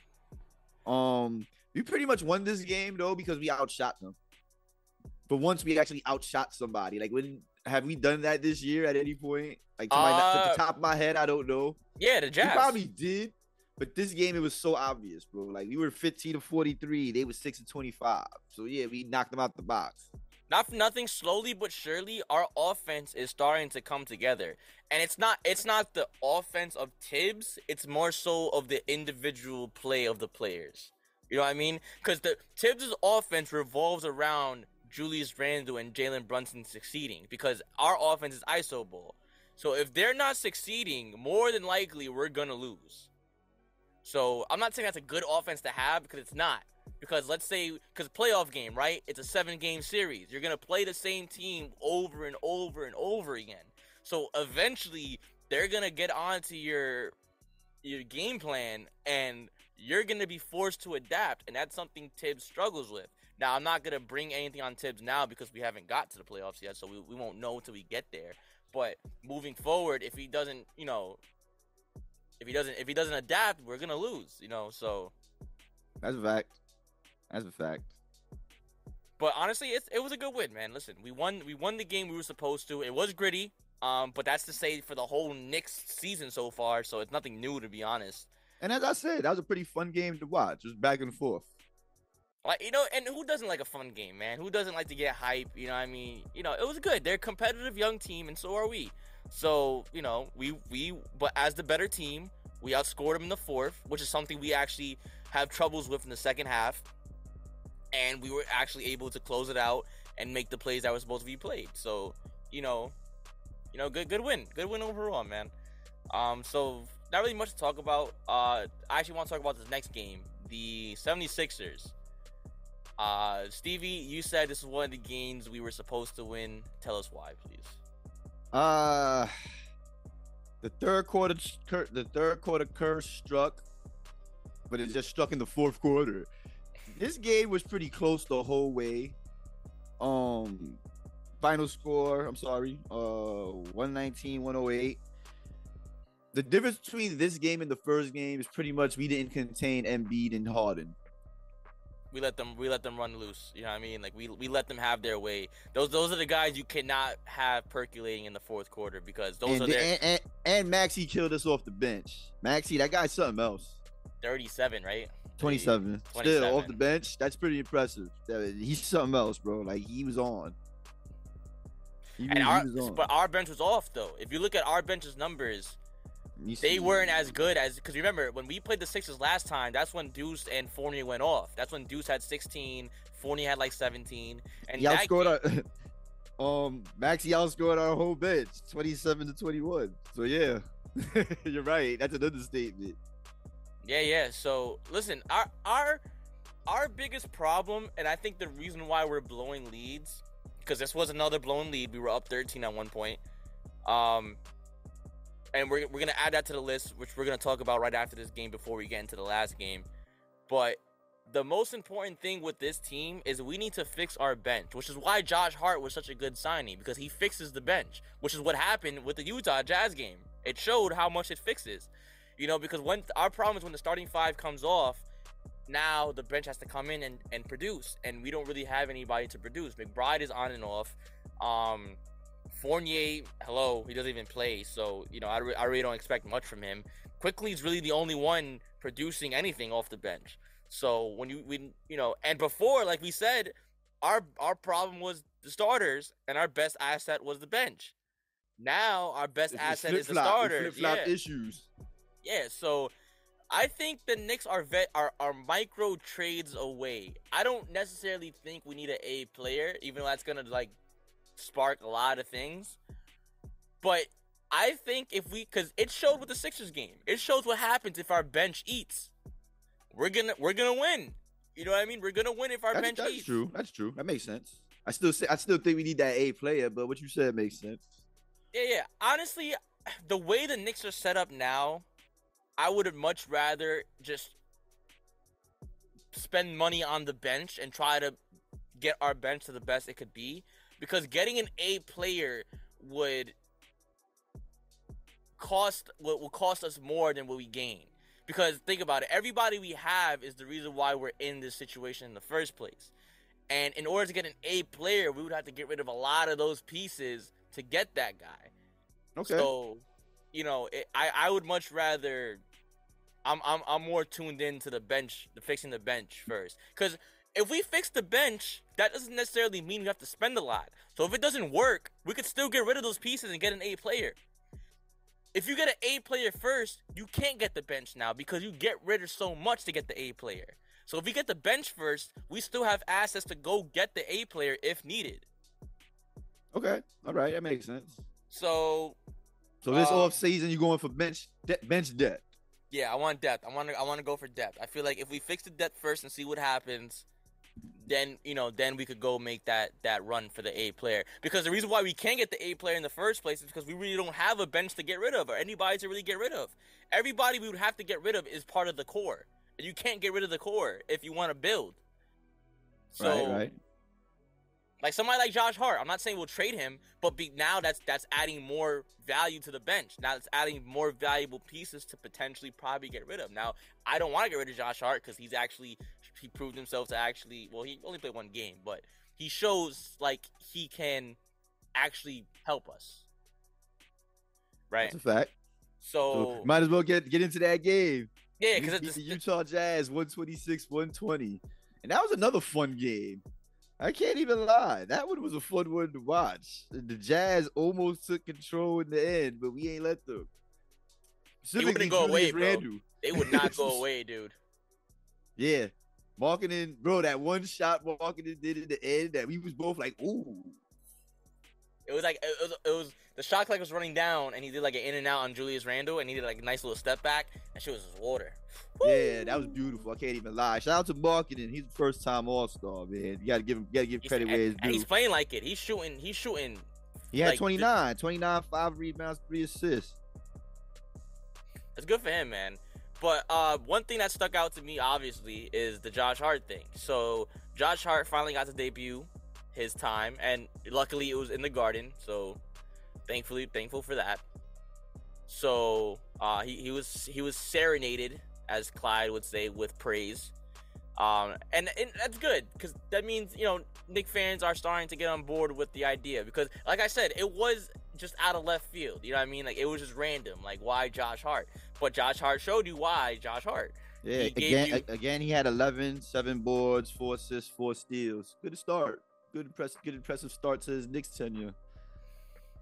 Um, we pretty much won this game though because we outshot them. But once we actually outshot somebody, like when have we done that this year at any point? Like to, my, Uh, to the top of my head, I don't know. Yeah, the We Jazz. probably did, but this game it was so obvious, bro. Like we were fifteen to forty-three, they were six to twenty-five. So yeah, we knocked them out the box. Not for nothing, slowly but surely, our offense is starting to come together. And it's not it's not the offense of Tibbs, it's more so of the individual play of the players. You know what I mean? Because the Tibbs' offense revolves around Julius Randle and Jalen Brunson succeeding. Because our offense is iso ball. So if they're not succeeding, more than likely we're gonna lose. So I'm not saying that's a good offense to have because it's not. Because let's say, because playoff game, right? It's a seven-game series. You're going to play the same team over and over and over again. So eventually, they're going to get onto your your game plan, and you're going to be forced to adapt. And that's something Tibbs struggles with. Now, I'm not going to bring anything on Tibbs now because we haven't got to the playoffs yet, so we, we won't know until we get there. But moving forward, if he doesn't, you know, if he doesn't, if he doesn't adapt, we're going to lose, you know, so. That's a fact. That's a fact. But honestly, it's, it was a good win, man. Listen, we won. We won the game we were supposed to. It was gritty, um, but that's to say for the whole Knicks season so far. So it's nothing new, to be honest. And as I said, that was a pretty fun game to watch, just back and forth. Like, you know, and who doesn't like a fun game, man? Who doesn't like to get hype? You know what I mean? You know, it was good. They're a competitive young team, and so are we. So, you know, we we but as the better team, we outscored them in the fourth, which is something we actually have troubles with in the second half. And we were actually able to close it out and make the plays that were supposed to be played. So, you know, you know, good good win. Good win overall, man. Um, so not really much to talk about. Uh, I actually want to talk about this next game, the seventy-sixers. Uh, Stevie, you said this was one of the games we were supposed to win. Tell us why, please. Uh the third quarter cur- the third quarter curse struck, but it just struck in the fourth quarter. This game was pretty close the whole way. Um final score, I'm sorry, uh one nineteen one oh eight. The difference between this game and the first game is pretty much we didn't contain Embiid and Harden. We let them we let them run loose. You know what I mean? Like we we let them have their way. Those those are the guys you cannot have percolating in the fourth quarter because those and, are their and, and, and Maxey killed us off the bench. Maxey, that guy's something else. thirty-seven, right? twenty-seven. Still twenty-seven. off the bench. That's pretty impressive. That- He's something else, bro. Like he was on. He, And was- our he was on. but our bench was off though. If you look at our bench's numbers, You they see- weren't as good as because remember when we played the Sixers last time, that's when Deuce and Fournier went off. That's when Deuce had sixteen, Fournier had like seventeen, and He that outscored our um Maxi outscored our whole bench, twenty-seven to twenty-one. So yeah, you're right. That's an understatement. Yeah, yeah. So listen, our our our biggest problem, and I think the reason why we're blowing leads, because this was another blown lead. We were up thirteen at one point. Um, and we're we're gonna add that to the list, which we're gonna talk about right after this game before we get into the last game. But the most important thing with this team is we need to fix our bench, which is why Josh Hart was such a good signing, because he fixes the bench, which is what happened with the Utah Jazz game. It showed how much it fixes. You know, because when our problem is when the starting five comes off, now the bench has to come in and, and produce, and we don't really have anybody to produce. McBride is on and off. Um, Fournier, hello, he doesn't even play, so you know I, re- I really don't expect much from him. Quickly is really the only one producing anything off the bench. So when you when you know, and before, like we said, our our problem was the starters, and our best asset was the bench. Now our best It's- it's asset is the flip-flop. It's starters. flip-flop Yeah. issues. Yeah, so I think the Knicks are vet are, are micro trades away. I don't necessarily think we need an A player, even though that's gonna like spark a lot of things. But I think if we, because it showed with the Sixers game, it shows what happens if our bench eats. We're gonna we're gonna win. You know what I mean? We're gonna win if our That's, bench that's eats. true. That's true. That makes sense. I still say I still think we need that A player, but what you said makes sense. Yeah, yeah. Honestly, the way the Knicks are set up now, I would have much rather just spend money on the bench and try to get our bench to the best it could be. Because getting an A player would cost will, will cost us more than what we gain. Because think about it, everybody we have is the reason why we're in this situation in the first place. And in order to get an A player, we would have to get rid of a lot of those pieces to get that guy. Okay. So, you know, it, I I would much rather. I'm I'm I'm more tuned into the bench, the fixing the bench first. Because if we fix the bench, that doesn't necessarily mean we have to spend a lot. So if it doesn't work, we could still get rid of those pieces and get an A player. If you get an A player first, you can't get the bench now because you get rid of so much to get the A player. So if we get the bench first, we still have assets to go get the A player if needed. Okay. All right. That makes sense. So So this Um, off season, you going for bench de- bench depth. yeah, I want depth. I want to I want to go for depth. I feel like if we fix the depth first and see what happens, then you know, then we could go make that that run for the A player. Because the reason why we can't get the A player in the first place is because we really don't have a bench to get rid of or anybody to really get rid of. Everybody we would have to get rid of is part of the core. And you can't get rid of the core if you want to build. So, right. Right. like somebody like Josh Hart, I'm not saying we'll trade him, but be, now that's that's adding more value to the bench. Now it's adding more valuable pieces to potentially probably get rid of. Now I don't want to get rid of Josh Hart because he's actually he proved himself to actually well he only played one game, but he shows like he can actually help us. Right. That's a fact. So, So might as well get get into that game. yeah, We because beat it's the Utah Jazz one twenty-six one twenty, and that was another fun game. I can't even lie. That one was a fun one to watch. The Jazz almost took control in the end, but we ain't let them. wouldn't go away, Julius bro. Randle. they would not go away, dude. Yeah. Marketing, bro, that one shot Marketing did in the end that we was both like, ooh. It was like it was, it was the shot clock was running down, and he did like an in and out on Julius Randle, and he did like a nice little step back, and shit was just water. Yeah, that was beautiful. I can't even lie. Shout out to Marketing. He's a first time All Star, man. You gotta give him, you gotta give He's- credit and, where it's and due. he's playing like it. He's shooting. He's shooting. He had like, twenty-nine, twenty-nine, five rebounds, three assists. It's good for him, man. But uh, one thing that stuck out to me, obviously, is the Josh Hart thing. So Josh Hart finally got to debut his time, and luckily it was in the Garden. So thankfully, thankful for that. So uh, he he was he was serenaded, as Clyde would say, with praise. Um, and, and that's good because that means, you know, Knick fans are starting to get on board with the idea because, like I said, it was just out of left field. You know what I mean? Like, it was just random. Like, why Josh Hart? But Josh Hart showed you why Josh Hart. Yeah, He gave again, you- a- again, he had eleven, seven boards, four assists, four steals. Good start. Good impressive, good impressive start to his Knicks tenure.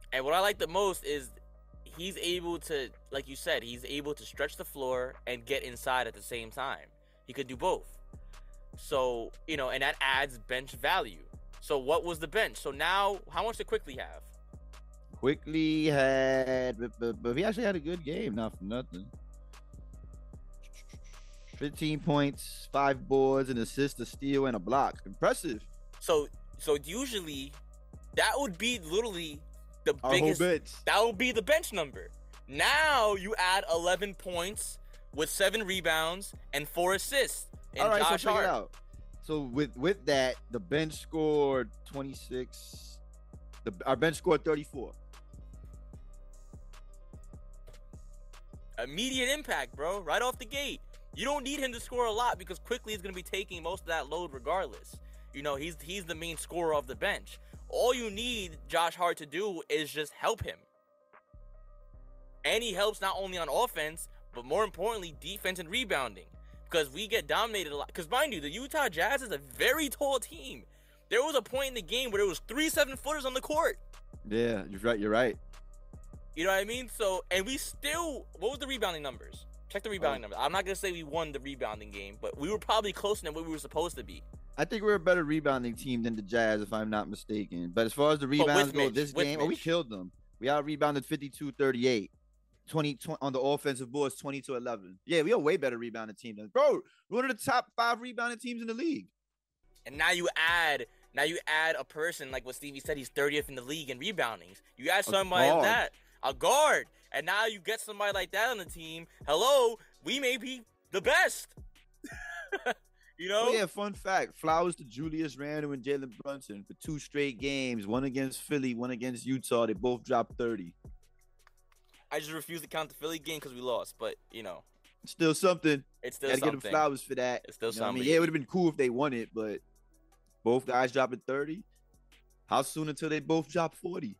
And what I like the most is he's able to, like you said, he's able to stretch the floor and get inside at the same time. He could do both. So, you know, and that adds bench value. So what was the bench? So now, how much did Quickly have? Quickly had, but, but, but he actually had a good game, not for nothing. fifteen points, five boards, an assist, a steal, and a block. Impressive. So, so usually, that would be literally the Our biggest. whole bench. That would be the bench number. Now you add eleven points with seven rebounds and four assists. And All right, Josh so check Hart. it out. So with with that, the bench scored twenty-six. The our bench scored thirty-four. Immediate impact, bro. Right off the gate. You don't need him to score a lot because Quickly is going to be taking most of that load regardless. You know, he's he's the main scorer of the bench. All you need Josh Hart to do is just help him. And he helps not only on offense, but more importantly, defense and rebounding. Because we get dominated a lot. Because mind you, the Utah Jazz is a very tall team. There was a point in the game where there was three seven-footers on the court. Yeah, you're right. You're right. You know what I mean? So, and we still, what was the rebounding numbers? Check the rebounding Oh. numbers. I'm not going to say we won the rebounding game, but we were probably closer than what we were supposed to be. I think we're a better rebounding team than the Jazz, if I'm not mistaken. But as far as the rebounds go, Mitch, this with game, oh, we Mitch. killed them. We out rebounded fifty-two thirty-eight. twenty, twenty on the offensive boards, twenty to eleven. Yeah, we are a way better rebounding team than bro. We're one of the top five rebounding teams in the league. And now you add, now you add a person like what Stevie said, he's thirtieth in the league in rebounding. You add somebody like guard. that, a guard, and now you get somebody like that on the team. Hello, we may be the best. You know? Oh, yeah, fun fact. Flowers to Julius Randle and Jalen Brunson for two straight games, one against Philly, one against Utah. They both dropped thirty. I just refuse to count the Philly game because we lost, but you know, Still something. it's still Gotta something. give them flowers for that. It's still You know what I something. mean? Yeah, it would have been cool if they won it, but both guys dropping thirty. How soon until they both drop forty?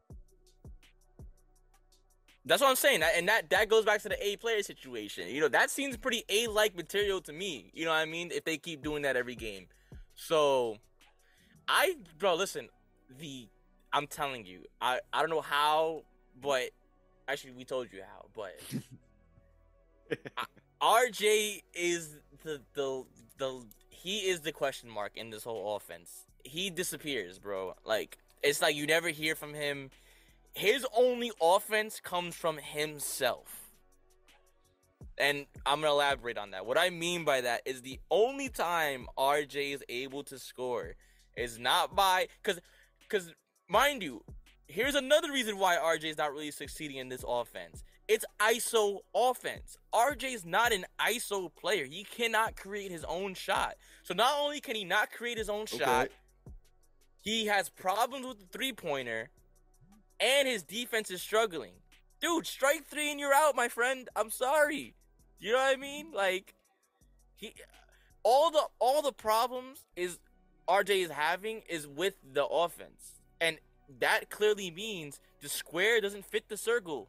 That's what I'm saying, and that that goes back to the A player situation. You know, that seems pretty A-like material to me. You know what I mean? If they keep doing that every game, so I, bro, listen, the I'm telling you, I I don't know how, but actually we told you how, but I, R J is the the the he is the question mark in this whole offense. He disappears, bro. Like it's like you never hear from him. His only offense comes from himself. And I'm going to elaborate on that. What I mean by that is the only time R J is able to score is not by... Because, because mind you, here's another reason why R J is not really succeeding in this offense. It's I S O offense. R J is not an I S O player. He cannot create his own shot. So not only can he not create his own Okay. shot, he has problems with the three-pointer, and his defense is struggling. Dude, strike three and you're out, my friend. I'm sorry. You know what I mean? Like, he, all the all the problems is R J is having is with the offense, and that clearly means the square doesn't fit the circle.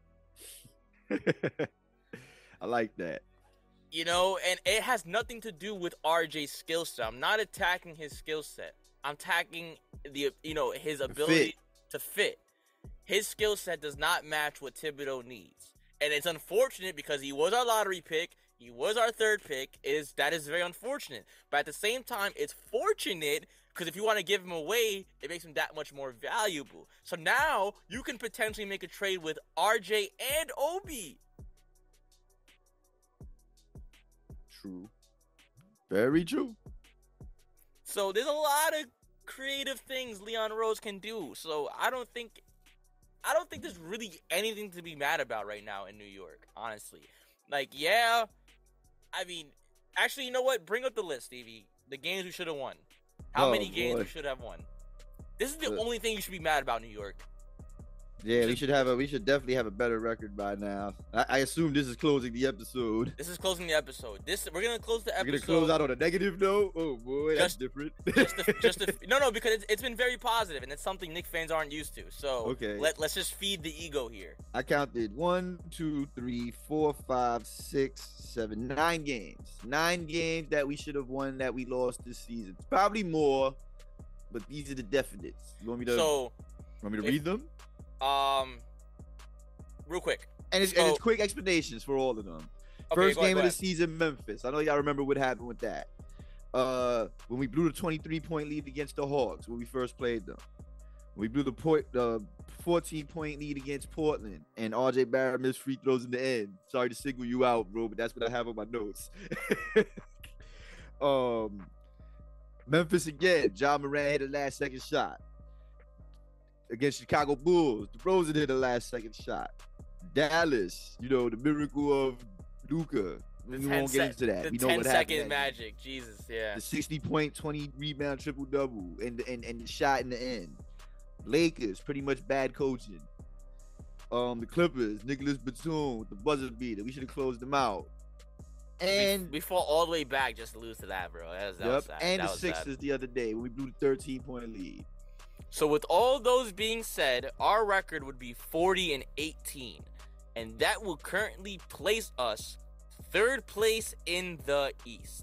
I like that. You know, and it has nothing to do with R J's skill set. I'm not attacking his skill set. I'm attacking the you know his ability fit. to fit. His skill set does not match what Thibodeau needs. And it's unfortunate because he was our lottery pick. He was our third pick. It is That is very unfortunate. But at the same time, it's fortunate because if you want to give him away, it makes him that much more valuable. So now you can potentially make a trade with R J and Obi. True. Very true. So there's a lot of creative things Leon Rose can do. So I don't think... I don't think there's really anything to be mad about right now in New York, honestly. Like, yeah, I mean, actually, you know what? Bring up the list, Stevie. The games we should have won. How Oh, many games boy. we should have won? This is the Look. only thing you should be mad about, New York. Yeah, we should have a we should definitely have a better record by now. I, I assume this is closing the episode. This is closing the episode. This we're gonna close the We're episode. gonna close out on a negative note. Oh boy, that's Just- different. just to, just to, no, no, because it's, it's been very positive, and it's something Knicks fans aren't used to. So Okay. let let's just feed the ego here. I counted one, two, three, four, five, six, seven, nine games. Nine games that we should have won that we lost this season. Probably more, but these are the definites. You want me to? So want me to if- read them? Um, real quick. And it's, So, and it's quick explanations for all of them. okay, First go ahead, game go of the ahead. season, Memphis. I know y'all remember what happened with that. Uh, when we blew the twenty-three point lead against the Hawks when we first played them. We blew the point, uh, fourteen point lead against Portland, and R J Barrett missed free throws in the end. Sorry to single you out, bro, but that's what I have on my notes. um, Memphis again. John Moran hit the last second shot against Chicago Bulls. DeRozan hit the last second shot. Dallas, you know, the miracle of Luka. We won't get into that. The we know ten what second happened. magic. Jesus, yeah. The sixty point, twenty rebound triple double, and and and the shot in the end. Lakers, pretty much bad coaching. Um, the Clippers, Nicholas Batum with the buzzer beater. We should have closed them out. And we, we fall all the way back just to lose to that, bro. That was, that yep, was sad. and that the was Sixers sad. the other day when we blew the thirteen point lead. So with all those being said, our record would be forty and eighteen, and that will currently place us third place in the East.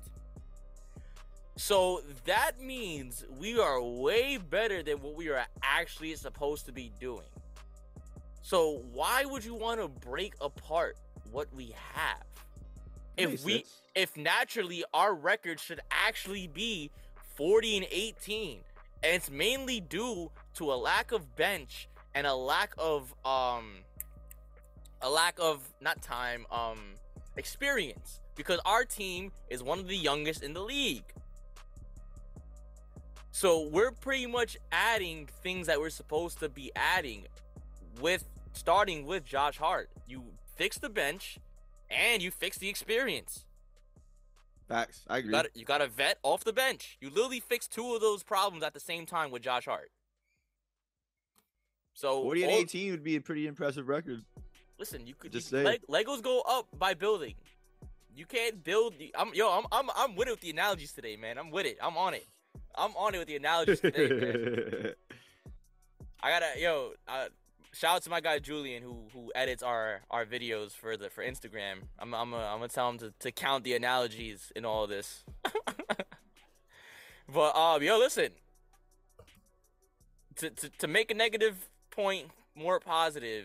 So that means we are way better than what we are actually supposed to be doing. So why would you want to break apart what we have? If Makes we sense. if naturally our record should actually be forty and eighteen, and it's mainly due to a lack of bench and a lack of um a lack of not time um experience, because our team is one of the youngest in the league. So we're pretty much adding things that we're supposed to be adding, with starting with Josh Hart. You fix the bench and you fix the experience. Facts. I agree. You got you got a vet off the bench. You literally fixed two of those problems at the same time with Josh Hart. So forty and all- eighteen would be a pretty impressive record. Listen, you could Just you, saying. Leg- Legos go up by building. You can't build. The, I'm yo. I'm I'm I'm with it with the analogies today, man. I'm with it. I'm on it. I'm on it with the analogies today, man. I gotta yo. Uh, shout out to my guy Julian who who edits our our videos for the for Instagram. I'm I'm a, I'm gonna tell him to, to count the analogies in all of this. But um, yo, listen. To to to make a negative point more positive.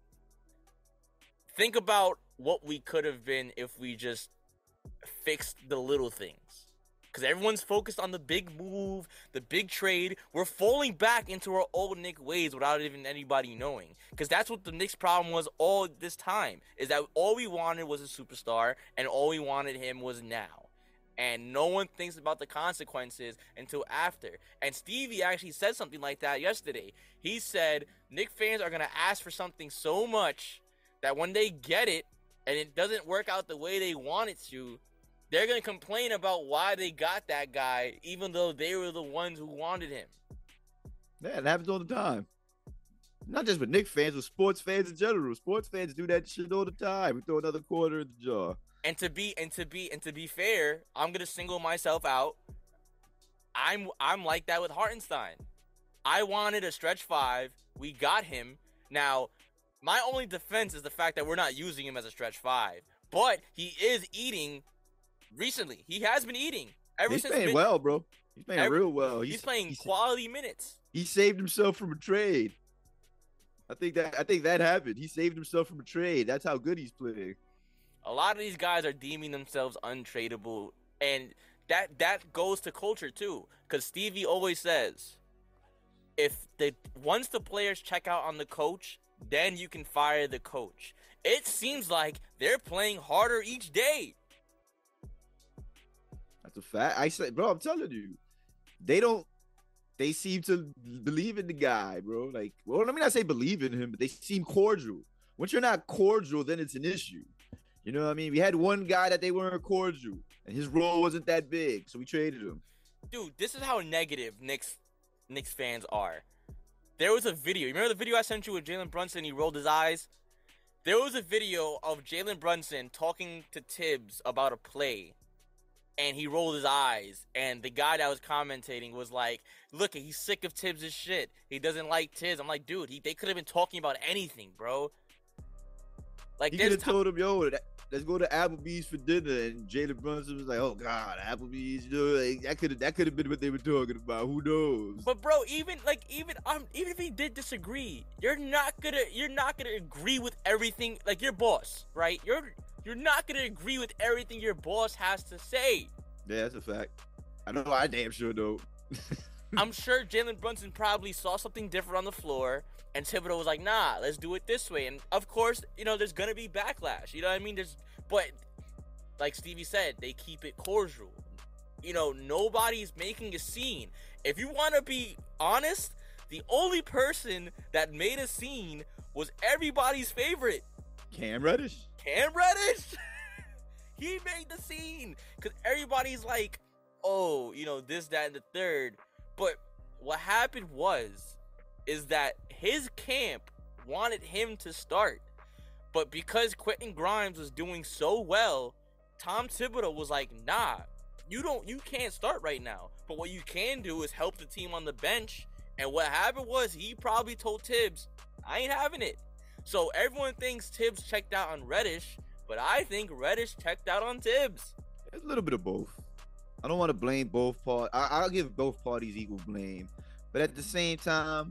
Think about what we could have been if we just fixed the little things. Because everyone's focused on the big move, the big trade. We're falling back into our old Knicks ways without even anybody knowing. Because that's what the Knicks' problem was all this time. Is that all we wanted was a superstar, and all we wanted him was now. And no one thinks about the consequences until after. And Stevie actually said something like that yesterday. He said, Knicks fans are going to ask for something so much that when they get it, and it doesn't work out the way they want it to, they're going to complain about why they got that guy, even though they were the ones who wanted him. Yeah, it happens all the time. Not just with Knicks fans, with sports fans in general. Sports fans do that shit all the time. We throw another quarter in the jar. And to be and to be and to be fair, I'm going to single myself out. I'm I'm like that with Hartenstein. I wanted a stretch five. We got him. Now, my only defense is the fact that we're not using him as a stretch five. But he is eating recently. He has been eating. Ever He's since playing mid- well, bro. He's playing every- real well. He's, playing he's- quality minutes. He saved himself from a trade. I think that I think that happened. He saved himself from a trade. That's how good he's playing. A lot of these guys are deeming themselves untradeable, and that that goes to culture too. Because Stevie always says, if the once the players check out on the coach, then you can fire the coach. It seems like they're playing harder each day. That's a fact. I said, bro, I'm telling you, they don't. They seem to believe in the guy, bro. Like, well, let me not say believe in him, but they seem cordial. Once you're not cordial, then it's an issue. You know what I mean? We had one guy that they weren't cordial, and his role wasn't that big, so we traded him. Dude, this is how negative Knicks Knicks fans are. There was a video. You remember the video I sent you with Jalen Brunson? He rolled his eyes. There was a video of Jalen Brunson talking to Tibbs about a play, and he rolled his eyes. And the guy that was commentating was like, "Look, he's sick of Tibbs' shit. He doesn't like Tibbs." I'm like, dude, he, they could have been talking about anything, bro. Like, He there's could have ti- told him, yo, that, let's go to Applebee's for dinner. And Jalen Brunson was like, oh God, Applebee's, you know, like, that could have that could have been what they were talking about. Who knows? But bro, even like even um even if he did disagree, you're not gonna you're not gonna agree with everything. Like your boss, right? You're you're not gonna agree with everything your boss has to say. Yeah, that's a fact. I know I damn sure don't. I'm sure Jalen Brunson probably saw something different on the floor, and Thibodeau was like, nah, let's do it this way. And of course, you know, there's gonna be backlash. You know what I mean? There's, but like Stevie said, they keep it cordial. You know, nobody's making a scene. If you want to be honest, the only person that made a scene was everybody's favorite, Cam Reddish. Cam Reddish. He made the scene because everybody's like, oh, you know, this, that, and the third. But what happened was, is that his camp wanted him to start. But because Quentin Grimes was doing so well, Tom Thibodeau was like, nah, you don't, you can't start right now. But what you can do is help the team on the bench. And what happened was he probably told Tibbs, I ain't having it. So everyone thinks Tibbs checked out on Reddish, but I think Reddish checked out on Tibbs. It's a little bit of both. I don't want to blame both parties. I'll give both parties equal blame. But at the same time,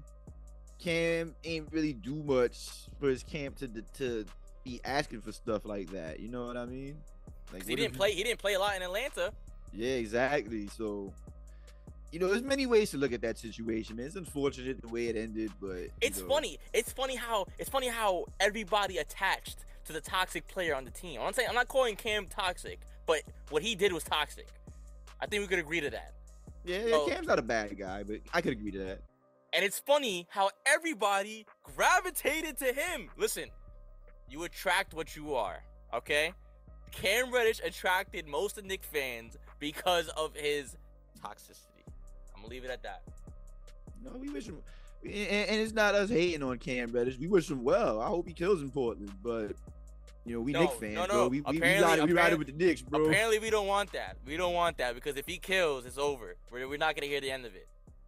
Cam ain't really do much for his camp to to be asking for stuff like that. You know what I mean? Like he didn't play. He didn't play a lot in Atlanta. Yeah, exactly. So, you know, there's many ways to look at that situation, man. It's unfortunate the way it ended, but it's know. funny. It's funny how it's funny how everybody attached to the toxic player on the team. I'm not saying I'm not calling Cam toxic, but what he did was toxic. I think we could agree to that. Yeah, yeah so, Cam's not a bad guy, but I could agree to that. And it's funny how everybody gravitated to him. Listen, you attract what you are, okay? Cam Reddish attracted most of Knicks fans because of his toxicity. I'm gonna leave it at that. No, we wish him, and, and it's not us hating on Cam Reddish. We wish him well. I hope he kills in Portland, but. You know, we no, Knicks fans, no, no. bro. We, we, we, ride, we ride it with the Knicks, bro. Apparently, we don't want that. We don't want that because if he kills, it's over. We're, we're not going to hear the end of it.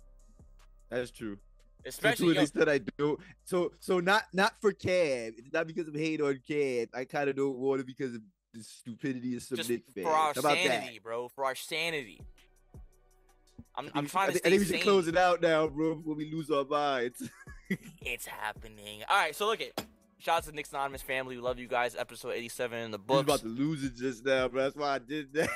That's true. Especially, so, to I do. So, so not not for Cam. It's not because of hate on Cam. I kind of don't want it because of the stupidity of some Knicks fans. For our How about sanity, that? bro. For our sanity. I'm, I'm we, trying to I stay think we should sane. close it out now, bro, before we lose our minds. It's happening. All right, so look it. Shout out to the Knicks Anonymous family. We love you guys. Episode eighty-seven in the books. I was about to lose it just now, bro. That's why I did that.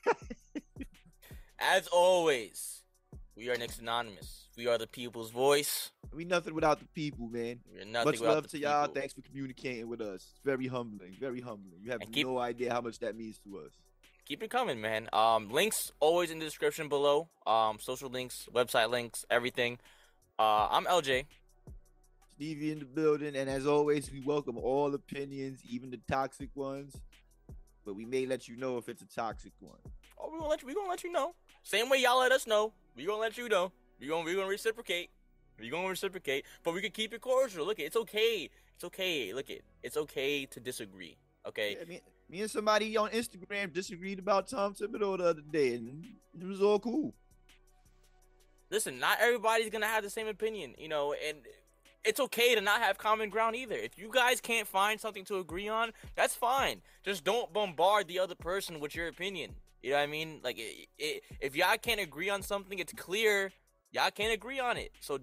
As always, we are Knicks Anonymous. We are the people's voice. We nothing without the people, man. We're nothing Much without love the to y'all. people. Thanks for communicating with us. It's very humbling. Very humbling. You have keep, no idea how much that means to us. Keep it coming, man. Um, links always in the description below. Um, social links, website links, everything. Uh, I'm L J. Stevie in the building, and as always, we welcome all opinions, even the toxic ones. But we may let you know if it's a toxic one. Oh, we gonna let you. We gonna let you know. Same way y'all let us know. We gonna let you know. We gonna we gonna reciprocate. We gonna reciprocate. But we can keep it cordial. Look, it's okay. It's okay. Look, it. It's okay to disagree. Okay. Yeah, me, me and somebody on Instagram disagreed about Tom Thibodeau the other day, and it was all cool. Listen, not everybody's gonna have the same opinion, you know, and it's okay to not have common ground either. If you guys can't find something to agree on, that's fine. Just don't bombard the other person with your opinion. You know what I mean? Like, it, it, if y'all can't agree on something, it's clear y'all can't agree on it. So